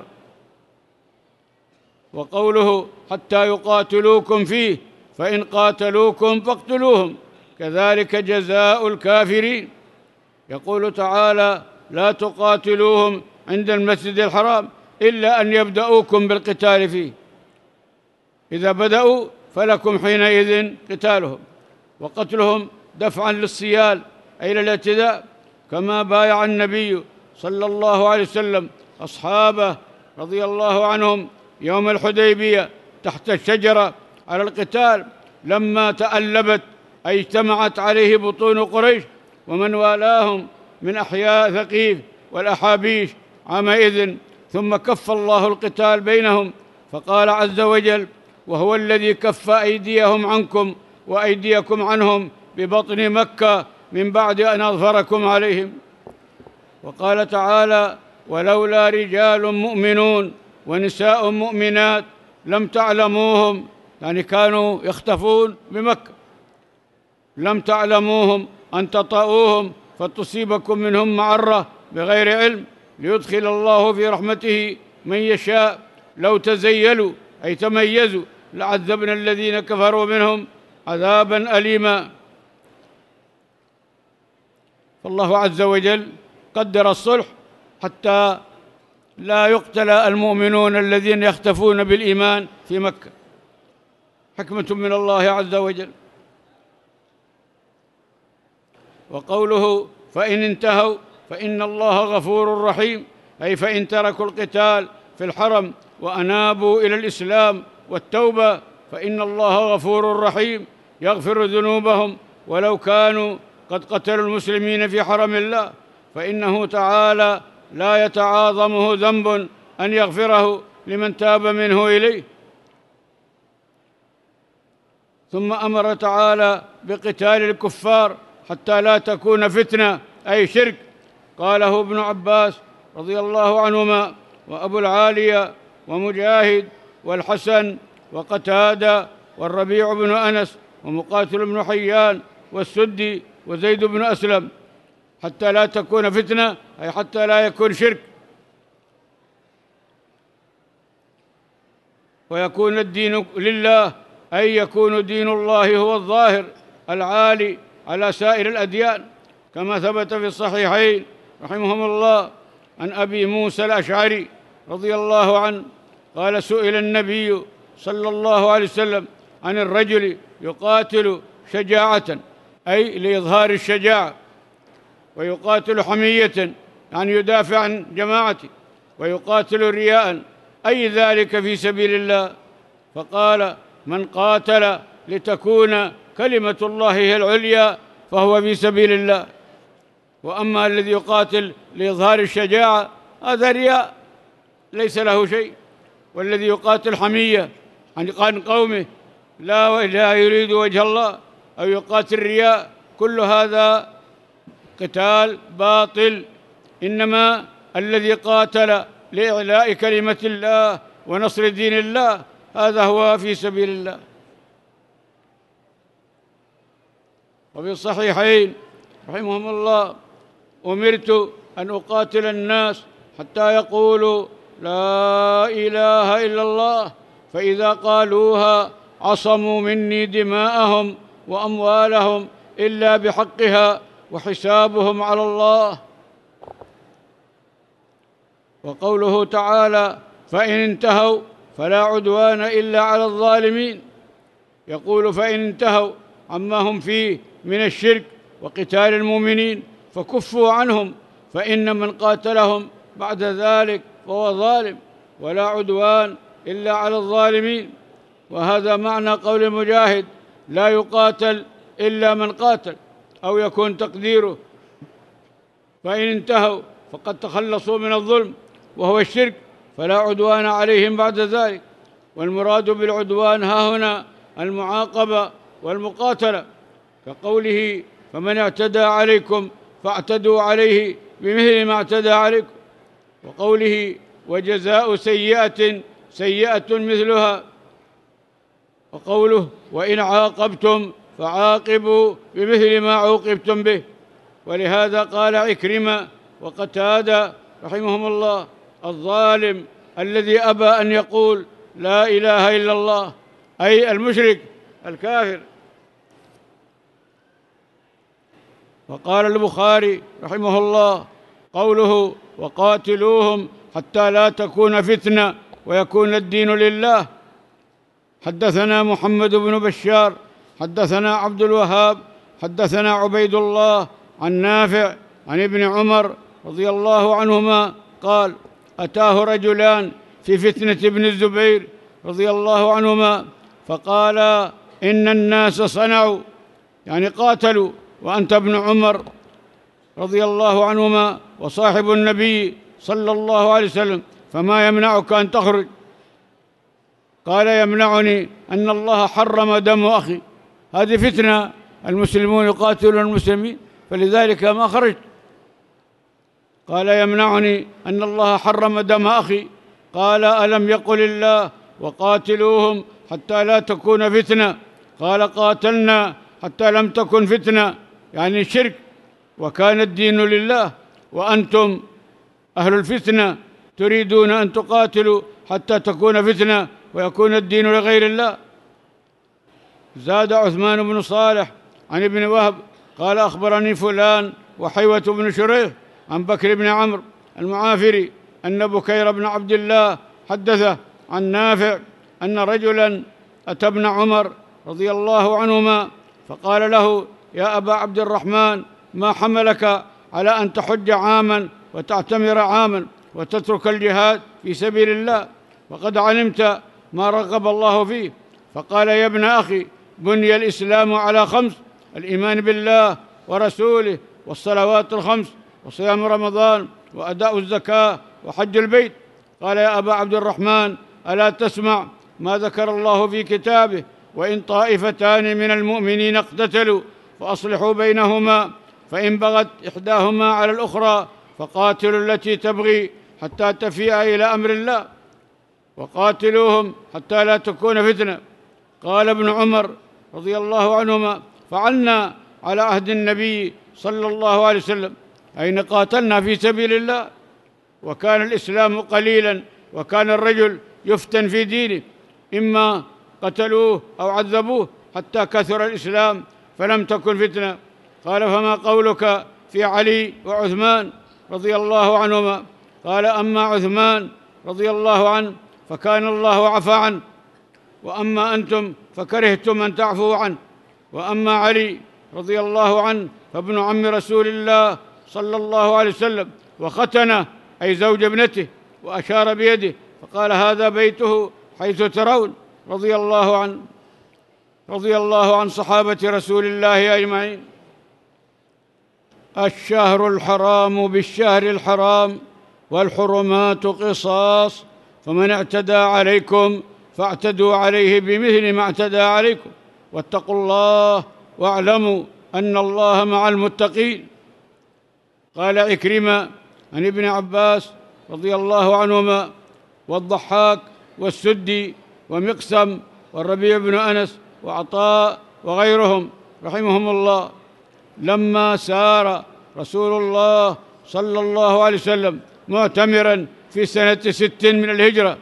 وقوله حتى يقاتلوكم فيه فإن قاتلوكم فاقتلوهم كذلك جزاء الكافرين. يقول تعالى لا تقاتلوهم عند المسجد الحرام إلا أن يبدأوكم بالقتال فيه، إذا بدأوا فلكم حينئذ قتالهم، وقتلهم دفعا للصيال أي للاعتداء، كما بايع النبي صلى الله عليه وسلم أصحابه رضي الله عنهم يوم الحديبية تحت الشجرة على القتال لما تألبت أي اجتمعت عليه بطون قريش ومن والاهم من أحياء ثقيف والأحابيش عامئذ، ثم كف الله القتال بينهم، فقال عز وجل وهو الذي كف أيديهم عنكم وأيديكم عنهم ببطن مكة من بعد أن أظفركم عليهم. وقال تعالى ولولا رجال مؤمنون ونساء مؤمنات لم تعلموهم، يعني كانوا يختفون بمكة، لم تعلموهم أن تطؤوهم فتصيبكم منهم معرة بغير علم ليدخل الله في رحمته من يشاء، لو تزيلوا أي تميزوا لعذبنا الذين كفروا منهم عذابا أليما. فالله عز وجل قدر الصلح حتى لا يقتل المؤمنون الذين يختفون بالإيمان في مكة، حكمة من الله عز وجل. وقوله فإن انتهوا فإن الله غفور رحيم، أي فإن تركوا القتال في الحرم وأنابوا إلى الإسلام والتوبة فإن الله غفور رحيم يغفر ذنوبهم ولو كانوا قد قتلوا المسلمين في حرم الله، فإنه تعالى لا يتعاظمه ذنب أن يغفره لمن تاب منه إليه. ثم أمر تعالى بقتال الكفار حتى لا تكون فتنة أي شرك، قاله ابن عباس رضي الله عنهما وأبو العالية ومجاهد والحسن وقتادة والربيع بن أنس ومقاتل بن حيان والسدي وزيد بن أسلم، حتى لا تكون فتنة أي حتى لا يكون شرك، ويكون الدين لله أي يكون دين الله هو الظاهر العالي على سائر الأديان، كما ثبت في الصحيحين رحمهم الله عن أبي موسى الأشعري رضي الله عنه قال سئل النبي صلى الله عليه وسلم عن الرجل يقاتل شجاعة أي لإظهار الشجاعة، ويقاتل حمية يعني يدافع عن جماعته، ويقاتل رياء أي ذلك في سبيل الله، فقال من قاتل لتكون كلمة الله هي العليا فهو في سبيل الله، وأما الذي يقاتل لإظهار الشجاعة هذا رياء ليس له شيء، والذي يقاتل حمية عن قومه لا لا يريد وجه الله أو يقاتل رياء كل هذا قتال باطل، إنما الذي قاتل لإعلاء كلمة الله ونصر دين الله هذا هو في سبيل الله. وفي الصحيحين رحمهم الله أمرت أن أقاتل الناس حتى يقولوا لا إله إلا الله، فإذا قالوها عصموا مني دماءهم وأموالهم إلا بحقها وحسابهم على الله. وقوله تعالى: فإن انتهوا فلا عدوان إلا على الظالمين، يقول: فإن انتهوا عما هم فيه من الشرك وقتال المؤمنين فكفوا عنهم، فإن من قاتلهم بعد ذلك فهو ظالم، ولا عدوان إلا على الظالمين. وهذا معنى قول المجاهد: لا يقاتل إلا من قاتل، أو يكون تقديره: فإن انتهوا فقد تخلصوا من الظلم وهو الشرك فلا عدوان عليهم بعد ذلك. والمراد بالعدوان ها هنا المعاقبة والمقاتلة، كقوله: فمن اعتدى عليكم فاعتدوا عليه بمثل ما اعتدى عليكم، وقوله: وجزاء سيئة سيئة مثلها، وقوله: وإن عاقبتم فعاقبوا بمثل ما عوقبتم به. ولهذا قال عكرمة وقتادة رحمهم الله: الظالم الذي أبى أن يقول لا إله إلا الله، أي المشرك الكافر. وقال البخاري رحمه الله قوله: وقاتلوهم حتى لا تكون فتنة ويكون الدين لله. حدثنا محمد بن بشار حدثنا عبد الوهاب حدثنا عبيد الله عن نافع عن ابن عمر رضي الله عنهما قال: أتاه رجلان في فتنة ابن الزبير رضي الله عنهما فقالا: إن الناس صنعوا، يعني قاتلوا، وأنت ابن عمر رضي الله عنهما وصاحب النبي صلى الله عليه وسلم، فما يمنعك أن تخرج؟ قال: يمنعني أن الله حرم دم أخي. هذه فتنة، المسلمون يقاتلون المسلمين، فلذلك ما خرجت. قال: يمنعني أن الله حرم دم أخي. قال: ألم يقل الله: وقاتلوهم حتى لا تكون فتنة؟ قال: قاتلنا حتى لم تكن فتنة، يعني الشرك، وكان الدين لله، وأنتم أهل الفتنة تريدون أن تقاتلوا حتى تكون فتنة ويكون الدين لغير الله. زاد عثمان بن صالح عن ابن وهب قال: أخبرني فلان وحيوة بن شريح عن بكر بن عمرو المعافري أن بكير بن عبد الله حدثه عن نافع أن رجلا أتى ابن عمر رضي الله عنهما فقال له: يا أبا عبد الرحمن، ما حملك على أن تحج عاما وتعتمر عاما وتترك الجهاد في سبيل الله، وقد علمت ما رغب الله فيه؟ فقال: يا ابن أخي، بني الإسلام على خمس: الإيمان بالله ورسوله، والصلوات الخمس، وصيام رمضان، وأداء الزكاة، وحج البيت. قال: يا أبا عبد الرحمن، ألا تسمع ما ذكر الله في كتابه: وإن طائفتان من المؤمنين اقتتلوا فأصلحوا بينهما، فإن بغت إحداهما على الأخرى فقاتلوا التي تبغي حتى تفيء إلى أمر الله، وقاتلوهم حتى لا تكون فتنة. قال ابن عمر رضي الله عنهما: فعلنا على عهد النبي صلى الله عليه وسلم، أين قاتلنا في سبيل الله، وكان الإسلام قليلا، وكان الرجل يفتن في دينه، إما قتلوه أو عذبوه حتى كثر الإسلام فلم تكن فتنة. قال: فما قولك في علي وعثمان رضي الله عنهما؟ قال: أما عثمان رضي الله عنه فكان الله عفى عنه، وأما أنتم فكرهتم أن تعفوا عنه، وأما علي رضي الله عنه فابن عم رسول الله صلى الله عليه وسلم، وختنه أي زوج ابنته، وأشار بيده فقال: هذا بيته حيث ترون. رضي الله عنه رضي الله عن صحابة رسول الله أجمعين. الشهر الحرام بالشهر الحرام، والحرمات قصاص، فمن اعتدى عليكم فاعتدوا عليه بمثل ما اعتدى عليكم، واتقوا الله واعلموا أن الله مع المتقين. قال عكرمة عن ابن عباس رضي الله عنهما والضحاك والسدي ومقسم والربيع بن أنس وعطاء وغيرهم رحمهم الله: لما سار رسول الله صلى الله عليه وسلم معتمرا في سنة ست من الهجرة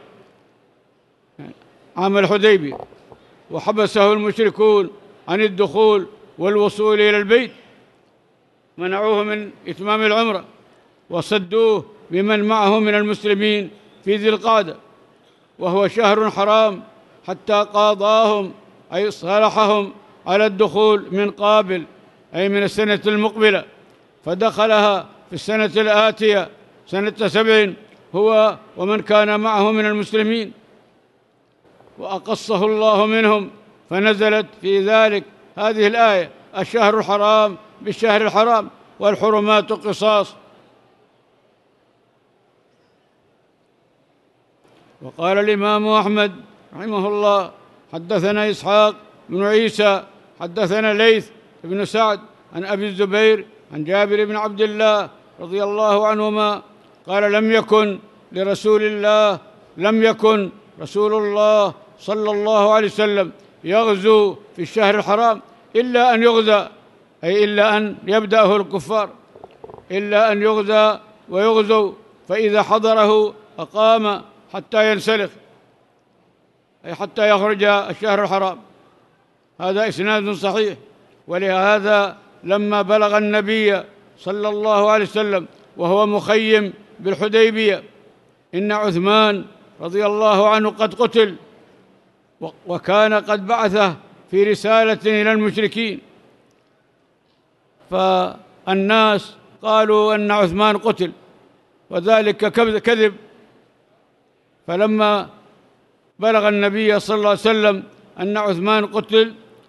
عام الحديبية، وحبسه المشركون عن الدخول والوصول إلى البيت، منعوه من إتمام العمرة وصدوه بمن معه من المسلمين في ذي القعدة، وهو شهر حرام، حتى قاضاهم أي صالحهم على الدخول من قابل أي من السنة المقبلة، فدخلها في السنة الآتية سنة سبع هو ومن كان معه من المسلمين، وأقصه الله منهم، فنزلت في ذلك هذه الآية: الشهر الحرام بالشهر الحرام والحرمات قصاص. وقال الإمام أحمد رحمه الله: حدثنا إسحاق بن عيسى حدثنا ليث بن سعد عن أبي الزبير عن جابر بن عبد الله رضي الله عنهما قال: لم يكن لرسول الله لم يكن رسول الله صلى الله عليه وسلم يغزو في الشهر الحرام إلا أن يغزى، أي إلا أن يبدأه الكفار، إلا أن يغزى ويغزو، فإذا حضره أقام حتى ينسلخ، أي حتى يخرج الشهر الحرام. هذا إسناد صحيح. ولهذا لما بلغ النبي صلى الله عليه وسلم وهو مخيم بالحديبية إن عثمان رضي الله عنه قد قتل، وكان قد بعثه في رسالة إلى المشركين، فالناس قالوا أن عثمان قتل، وذلك كذب. فلما بلغ النبي صلى الله عليه وسلم أن عثمان قتل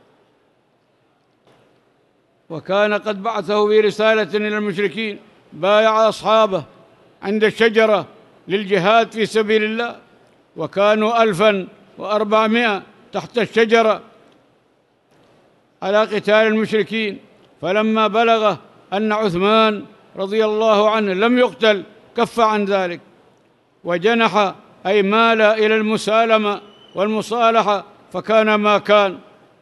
وكان قد بعثه في رسالة إلى المشركين، بايع أصحابه عند الشجرة للجهاد في سبيل الله، وكانوا ألفا وأربعمائة تحت الشجرة على قتال المشركين. فلما بلغ أن عثمان رضي الله عنه لم يقتل كف عن ذلك وجنح، أي مال إلى المسالمة والمصالحة، فكان ما كان.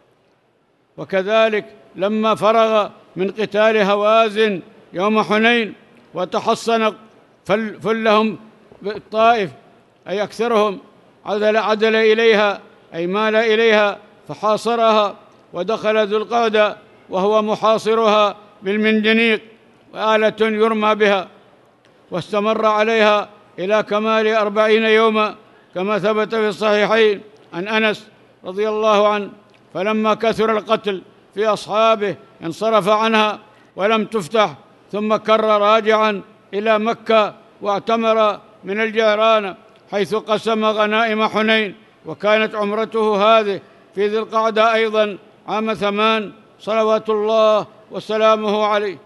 وكذلك لما فرغ من قتال هوازن يوم حنين وتحصن فلهم بالطائف، أي أكثرهم، عدل, عدل إليها أي مال إليها فحاصرها، ودخل ذو القعدة وهو محاصرها بالمنجنيق وآلة يرمى بها، واستمر عليها إلى كمال أربعين يوما كما ثبت في الصحيحين عن أنس رضي الله عنه. فلما كثر القتل في أصحابه انصرف عنها ولم تفتح، ثم كر راجعا إلى مكة واعتمر من الجيران حيث قسم غنائم حنين، وكانت عمرته هذه في ذي القعدة أيضا عام ثمان صلوات الله وسلامه عليه.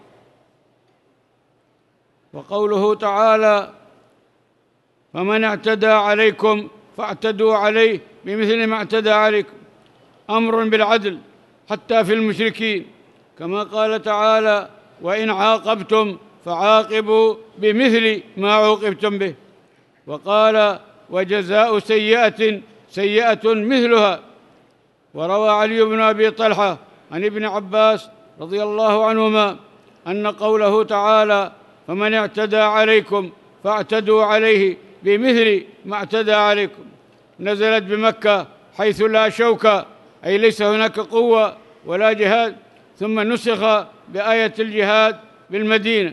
وقوله تعالى: فمن اعتدى عليكم فاعتدوا عليه بمثل ما اعتدى عليكم، أمر بالعدل حتى في المشركين، كما قال تعالى: وإن عاقبتم فعاقبوا بمثل ما عوقبتم به. وقال: وجزاء سيئة سيئة مثلها. وروى علي بن أبي طلحة عن ابن عباس رضي الله عنهما أن قوله تعالى: فمن اعتدى عليكم فاعتدوا عليه بمثل ما اعتدى عليكم، نزلت بمكة حيث لا شوكة، أي ليس هناك قوة ولا جهاد، ثم نسخ بآية الجهاد بالمدينة.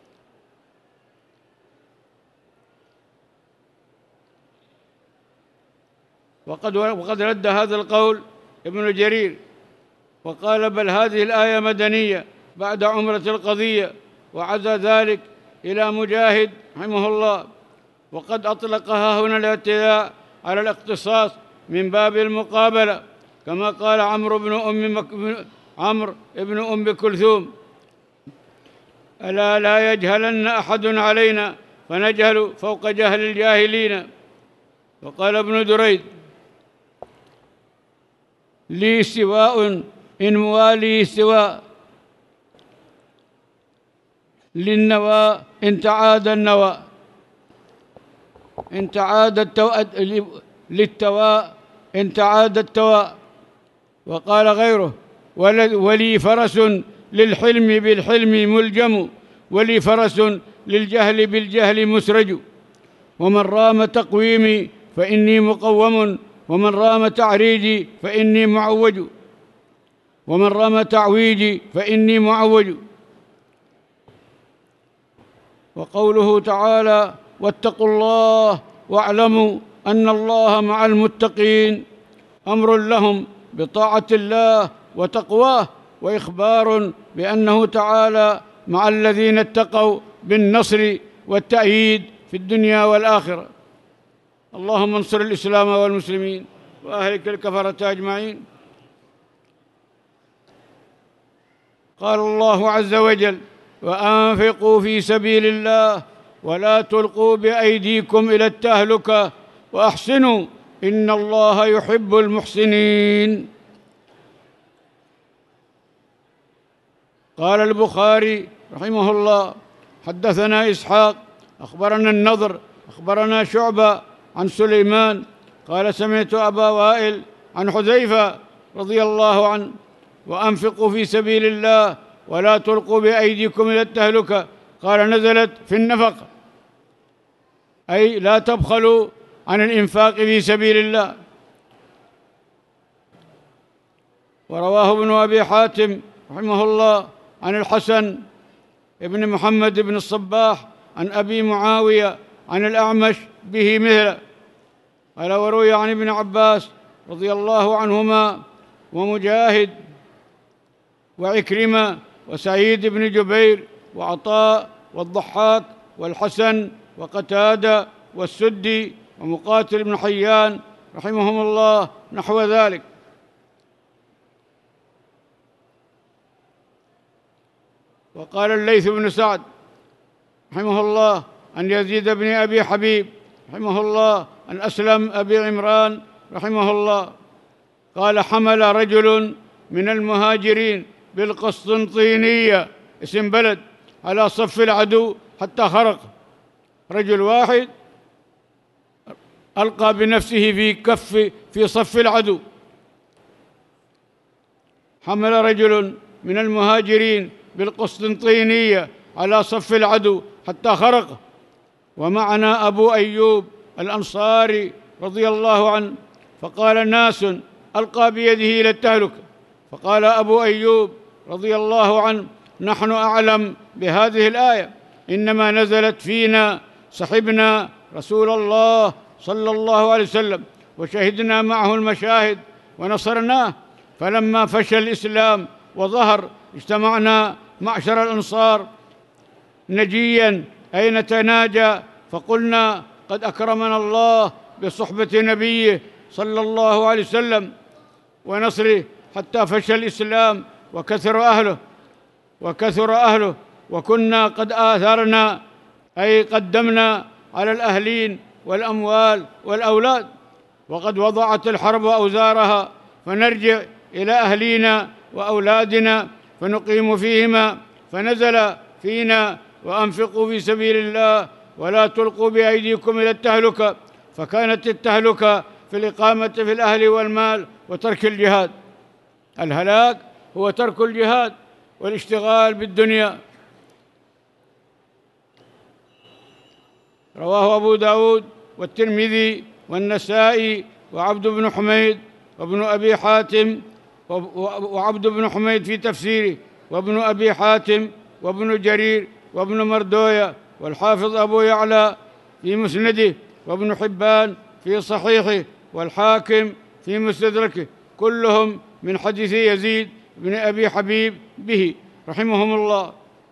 وقد وقد رد هذا القول ابن جرير وقال: بل هذه الآية مدنية بعد عمرة القضية، وعزى ذلك إلى مجاهد رحمه الله. وقد أطلقها هنا الاعتداء على الاقتصاص من باب المقابلة، كما قال عمرو بن أم مك... عمرو بن أم كلثوم: ألا لا يجهلن أحد علينا فنجهل فوق جهل الجاهلين. وقال ابن دريد: لي سواء إن موالي سواء، للنوى إن تعاد النوى، إن تعاد التواء للتواء إن تعاد التواء. وقال غيره: ولي فرس للحلم بالحلم ملجم، ولي فرس للجهل بالجهل مسرج. ومن رام تقويمي فإني مقوم، ومن رام تعريجي فإني معوج، ومن رام تعويجي فإني معوج. وقوله تعالى: واتقوا الله واعلموا أن الله مع المتقين، أمر لهم بطاعة الله وتقواه، وإخبار بأنه تعالى مع الذين اتقوا بالنصر والتأييد في الدنيا والآخرة. اللهم انصر الإسلام والمسلمين وأهلك الكفرة أجمعين. قال الله عز وجل: وأنفقوا في سبيل الله ولا تلقوا بأيديكم إلى التهلكة وأحسنوا إن الله يحب المحسنين. قال البخاري رحمه الله: حدثنا إسحاق أخبرنا النضر أخبرنا شعبة عن سليمان قال: سمعت أبا وائل عن حذيفة رضي الله عنه: وأنفقوا في سبيل الله ولا تلقوا بأيديكم إلى التهلكة. قال: نزلت في النفقة، أي لا تبخلوا عن الإنفاق في سبيل الله. ورواه ابن أبي حاتم رحمه الله عن الحسن ابن محمد بن الصباح عن أبي معاوية عن الأعمش به مثله. قال: وروي عن ابن عباس رضي الله عنهما ومجاهد وعكرمة وسعيد بن جبير وعطاء والضحاك والحسن وقتادة والسدي ومقاتل بن حيان رحمهم الله نحو ذلك. وقال الليث بن سعد رحمه الله عن يزيد بن أبي حبيب رحمه الله عن أسلم أبي عمران رحمه الله قال: حمل رجل من المهاجرين بالقسطنطينية، اسم بلد، على صف العدو حتى خرق. رجل واحد ألقى بنفسه في كف في صف العدو. حمل رجل من المهاجرين بالقسطنطينية على صف العدو حتى خرق. ومعنا أبو أيوب الأنصاري رضي الله عنه، فقال ناس: ألقى بيده إلى التهلكة. فقال أبو أيوب رضي الله عنه: نحن أعلم بهذه الآية، إنما نزلت فينا صحبنا رسول الله صلى الله عليه وسلم وشهدنا معه المشاهد ونصرناه، فلما فشى الإسلام وظهر اجتمعنا معشر الأنصار نجيا أي نتناجى، فقلنا: قد أكرمنا الله بصحبة نبيه صلى الله عليه وسلم ونصره حتى فشى الإسلام وكثر أهله وكثر أهله وكنا قد آثرنا أي قدمنا على الأهلين والأموال والأولاد، وقد وضعت الحرب أوزارها، فنرجع إلى أهلينا وأولادنا فنقيم فيهما. فنزل فينا: وأنفقوا في سبيل الله ولا تلقوا بأيديكم إلى التهلكة. فكانت التهلكة في الإقامة في الأهل والمال وترك الجهاد. الهلاك هو ترك الجهاد والاشتغال بالدنيا. رواه أبو داود والترمذي والنسائي وعبد بن حميد وابن أبي حاتم وعبد بن حميد في تفسيره، وابن أبي حاتم وابن جرير وابن مردوية والحافظ أبو يعلى في مسنده، وابن حبان في صحيحه، والحاكم في مستدركه، كلهم من حديث يزيد بن أبي حبيب به رحمهم الله.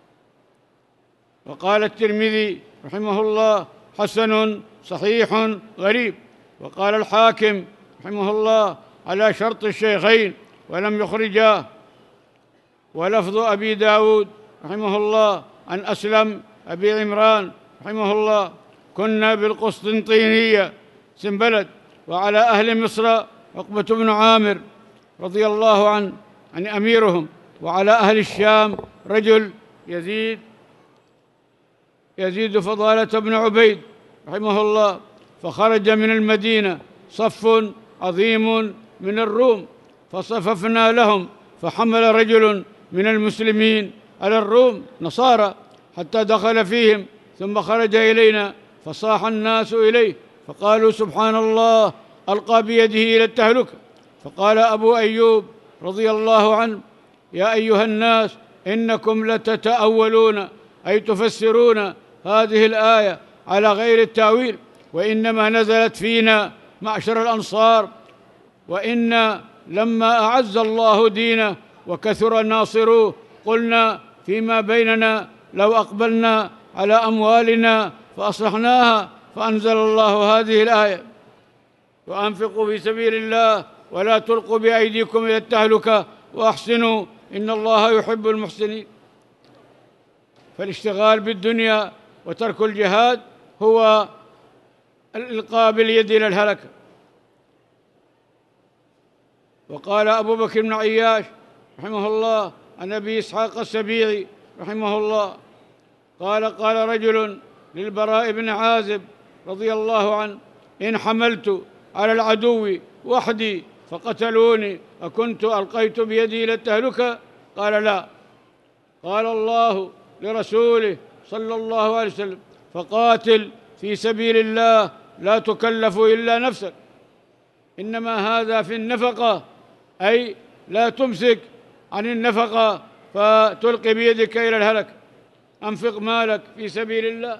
وقال الترمذي رحمه الله: حسن صحيح غريب. وقال الحاكم رحمه الله: على شرط الشيخين ولم يخرجاه. ولفظ أبي داود رحمه الله عن أسلم أبي عمران رحمه الله: كنا بالقسطنطينية اسم بلد، وعلى أهل مصر عقبة بن عامر رضي الله عنه عن أميرهم، وعلى أهل الشام رجل يزيد يزيد فضالة بن عبيد رحمه الله. فخرج من المدينة صف عظيم من الروم فصففنا لهم، فحمل رجل من المسلمين على الروم نصارى حتى دخل فيهم ثم خرج إلينا فصاح الناس إليه فقالوا سبحان الله ألقى بيده إلى التهلكة. فقال أبو أيوب رضي الله عنه يا أيها الناس إنكم لتتأولون أي تفسرون هذه الآية على غير التأويل، وإنما نزلت فينا معشر الأنصار، وإن لما أعز الله دينه وكثر ناصروه قلنا فيما بيننا لو أقبلنا على أموالنا فأصلحناها، فأنزل الله هذه الآية وأنفقوا في سبيل الله ولا تلقوا بأيديكم إلى التهلكة وأحسنوا إن الله يحب المحسنين. فالاشتغال بالدنيا وترك الجهاد هو الإلقاء باليد إلى الهلكة. وقال أبو بكر بن عياش رحمه الله عن أبي إسحاق السبيعي رحمه الله قال قال رجل للبراء بن عازب رضي الله عنه إن حملت على العدو وحدي فقتلوني أكنت ألقيت بيدي إلى التهلكة؟ قال لا. قال الله لرسوله صلى الله عليه وسلم فقاتل في سبيل الله لا تكلف إلا نفسك، إنما هذا في النفقة، أي لا تمسك عن النفقة فتلقي بيدك إلى الهلك، أنفق مالك في سبيل الله.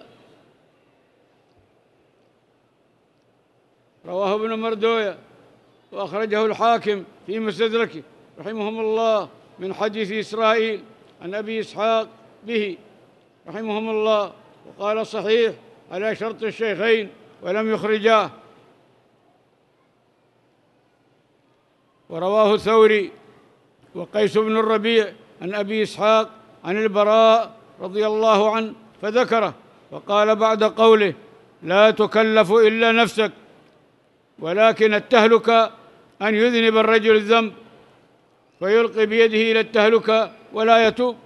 رواه ابن مردوية وأخرجه الحاكم في مستدركه رحمهم الله من حديث إسرائيل عن أبي إسحاق به رحمهم الله، وقال صحيح على شرط الشيخين ولم يخرجاه. ورواه الثوري وقيس بن الربيع عن أبي إسحاق عن البراء رضي الله عنه فذكره، وقال بعد قوله لا تكلف إلا نفسك، ولكن التهلكة أن يذنب الرجل الذنب فيلقي بيده إلى التهلكة ولا يتوب.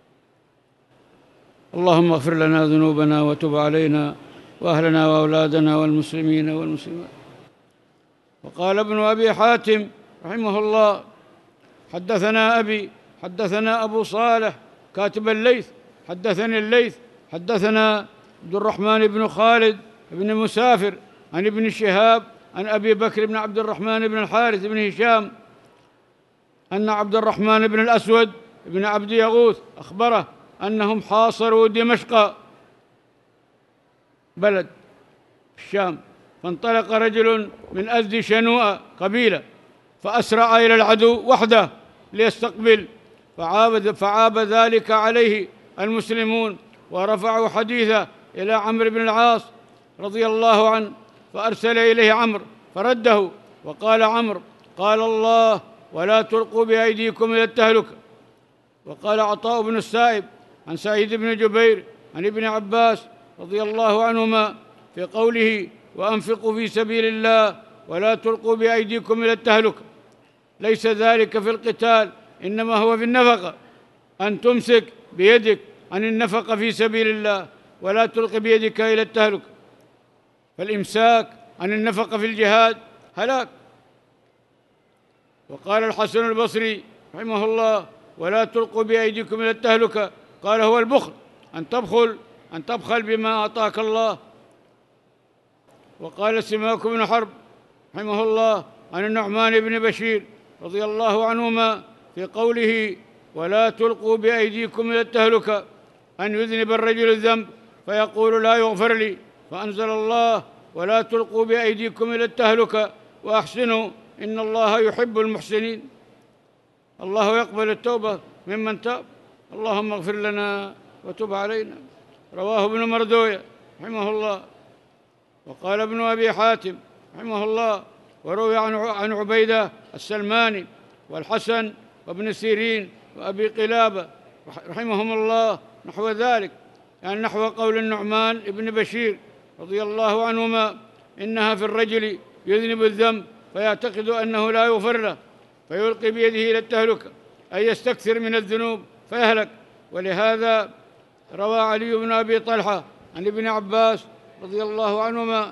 اللهم اغفر لنا ذنوبنا وتب علينا وأهلنا وأولادنا والمسلمين والمسلمات. وقال ابن أبي حاتم رحمه الله حدثنا أبي حدثنا أبو صالح كاتب الليث حدثني الليث حدثنا عبد الرحمن بن خالد بن مسافر عن ابن شهاب عن أبي بكر بن عبد الرحمن بن الحارث بن هشام أن عبد الرحمن بن الأسود بن عبد يغوث أخبره أنهم حاصروا دمشق بلد الشام، فانطلق رجل من أزد شنوءة قبيلة فأسرع إلى العدو وحده ليستقبل، فعاب, فعاب ذلك عليه المسلمون ورفعوا حديثه إلى عمرو بن العاص رضي الله عنه، فأرسل إليه عمرو فرده، وقال عمرو قال الله ولا تلقوا بأيديكم إلى التهلكة. وقال عطاء بن السائب عن سعيد بن جبير عن ابن عباس رضي الله عنهما في قوله وأنفقوا في سبيل الله ولا تلقوا بأيديكم إلى التهلكة ليس ذلك في القتال، إنما هو في النفقة، أن تمسك بيدك عن النفقة في سبيل الله ولا تلقي بيدك إلى التهلكة. فالإمساك عن النفقة في الجهاد هلاك. وقال الحسن البصري رحمه الله ولا تلقوا بأيديكم إلى التهلكة قال هو البخل، أن تبخل أن تبخل بما أعطاك الله. وقال سماك بن حرب رحمه الله عن النعمان بن بشير رضي الله عنهما في قوله ولا تلقوا بأيديكم إلى التهلكة أن يذنب الرجل الذنب فيقول لا يغفر لي، فأنزل الله ولا تلقوا بأيديكم إلى التهلكة وأحسنوا إن الله يحب المحسنين. الله يقبل التوبة ممن تاب. اللهم اغفر لنا وتب علينا. رواه ابن مردوية رحمه الله. وقال ابن أبي حاتم رحمه الله وروي عن عبيدة السلماني والحسن وابن سيرين وأبي قلابة رحمهم الله نحو ذلك، يعني نحو قول النعمان ابن بشير رضي الله عنهما إنها في الرجل يذنب الذنب فيعتقد أنه لا يغفر له فيلقي بيده إلى التهلكة، أي يستكثر من الذنوب فيهلك. ولهذا روى علي بن أبي طلحة عن ابن عباس رضي الله عنهما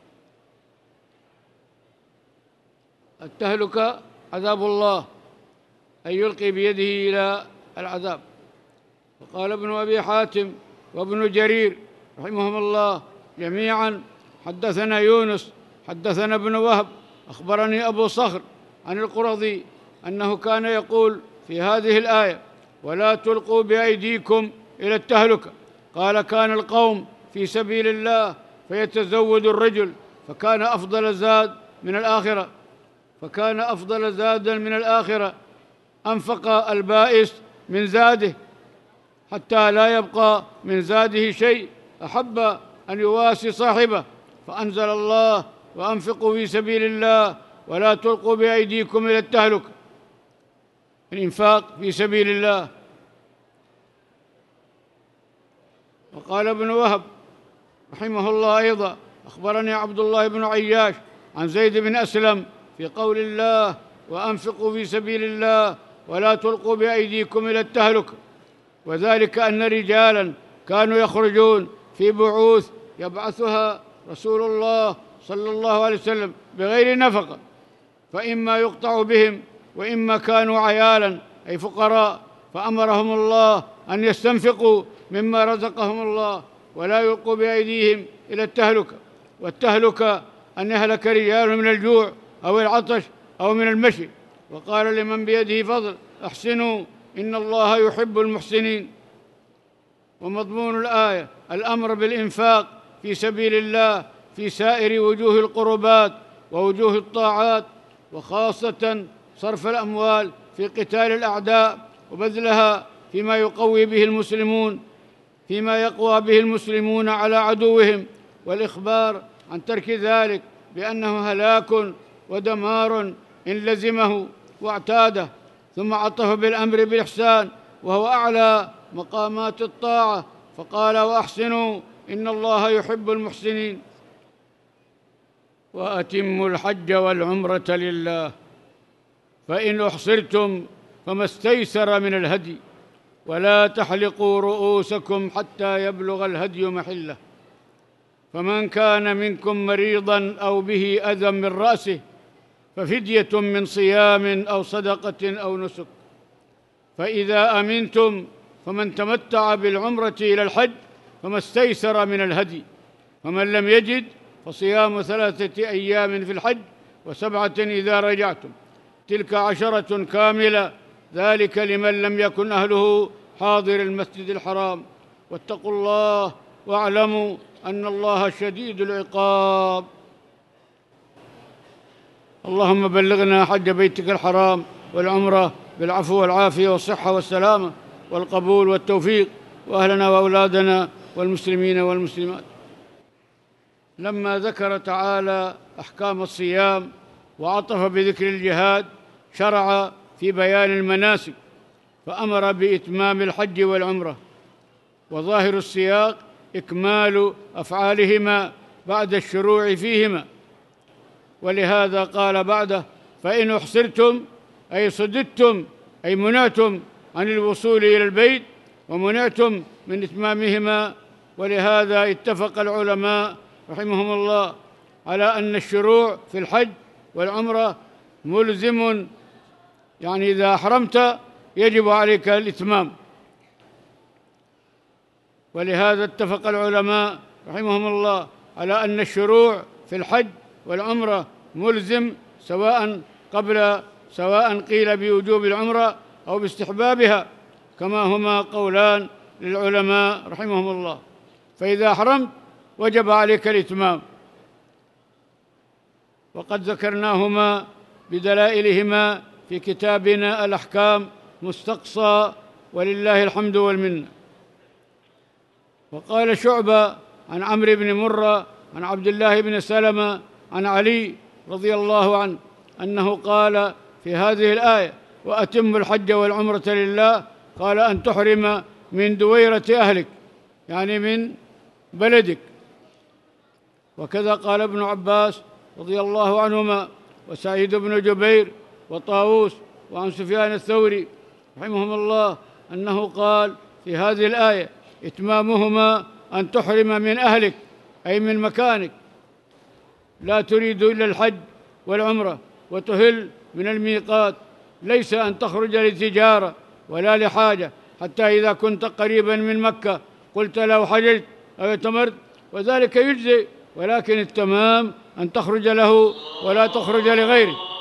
التهلكة عذاب الله، أن يلقي بيده إلى العذاب. وقال ابن أبي حاتم وابن جرير رحمهم الله جميعا حدثنا يونس حدثنا ابن وهب أخبرني أبو صخر عن القرظي أنه كان يقول في هذه الآية: ولا تلقوا بأيديكم إلى التهلكة. قال: كان القوم في سبيل الله فيتزود الرجل فكان أفضل زاد من الآخرة فكان أفضل زادا من الآخرة أنفق البائس من زاده حتى لا يبقى من زاده شيء، أحب أن يواسي صاحبه، فأنزل الله: وأنفقوا في سبيل الله ولا تلقوا بأيديكم إلى التهلكة. الإنفاق في سبيل الله. وقال ابن وهب رحمه الله أيضا: أخبرني عبد الله بن عياش عن زيد بن أسلم في قول الله: وأنفقوا في سبيل الله ولا تلقوا بأيديكم إلى التهلكة، وذلك أن رجالا كانوا يخرجون في بعوث يبعثها رسول الله صلى الله عليه وسلم بغير نفقة، فإما يقطع بهم وإما كانوا عيالا أي فقراء، فأمرهم الله أن يستنفقوا مما رزقهم الله ولا يلقوا بأيديهم إلى التهلكة. والتهلكة أن يهلك رجال من الجوع أو العطش أو من المشي. وقال لمن بيده فضل: أحسنوا إن الله يحب المحسنين. ومضمون الآية الأمر بالإنفاق في سبيل الله في سائر وجوه القربات ووجوه الطاعات، وخاصة صرف الأموال في قتال الأعداء وبذلها فيما يقوي به المسلمون فيما يقوى به المسلمون على عدوهم، والإخبار عن ترك ذلك بأنه هلاك ودمار إن لزمه واعتاده. ثم عطف بالأمر بالإحسان وهو أعلى مقامات الطاعة، فقال: وأحسنوا إن الله يحب المحسنين. وأتموا الحج والعمرة لله، فإن أحصرتم فما استيسر من الهدي، ولا تحلقوا رؤوسكم حتى يبلغ الهدي محله، فمن كان منكم مريضا أو به أذى من رأسه ففدية من صيام أو صدقة أو نسك، فإذا أمنتم فمن تمتع بالعمرة إلى الحج فما استيسر من الهدي، فمن لم يجد فصيام ثلاثة أيام في الحج وسبعة إذا رجعتم، تلك عشرة كاملة، ذلك لمن لم يكن أهله حاضر المسجد الحرام. واتقوا الله واعلموا أن الله شديد العقاب. اللهم بلغنا حج بيتك الحرام والعمرة بالعفو والعافية والصحة والسلامة والقبول والتوفيق، وأهلنا وأولادنا والمسلمين والمسلمات. لما ذكر تعالى أحكام الصيام وعطف بذكر الجهاد، شرع في بيان المناسك فأمر بإتمام الحج والعمرة، وظاهر السياق إكمال أفعالهما بعد الشروع فيهما، ولهذا قال بعده: فإن أحصرتم أي صددتم أي منعتم عن الوصول إلى البيت ومنعتم من إتمامهما. ولهذا اتفق العلماء رحمهم الله على أن الشروع في الحج والعمرة ملزم، يعني إذا أحرمت يجب عليك الإتمام. ولهذا اتفق العلماء رحمهم الله على أن الشروع في الحج والعمرة ملزم، سواء قبل سواء قيل بوجوب العمرة أو باستحبابها، كما هما قولان للعلماء رحمهم الله. فإذا أحرمت وجب عليك الإتمام، وقد ذكرناهما بدلائلهما في كتابنا الأحكام مستقصى، ولله الحمد والمنة. وقال شعبة عن عمرو بن مرة عن عبد الله بن سلمة عن علي رضي الله عنه أنه قال في هذه الآية: وأتم الحج والعمرة لله، قال: أن تحرم من دويرة أهلك، يعني من بلدك. وكذا قال ابن عباس رضي الله عنهما وسعيد بن جبير وطاووس وعن سفيان الثوري رحمهم الله أنه قال في هذه الآية: إتمامهما أن تحرم من أهلك أي من مكانك، لا تريد إلا الحج والعمرة، وتهل من الميقات، ليس أن تخرج لتجارة ولا لحاجة، حتى إذا كنت قريبا من مكة قلت له حججت أو اعتمرت، وذلك يجزي، ولكن التمام أن تخرج له ولا تخرج لغيره.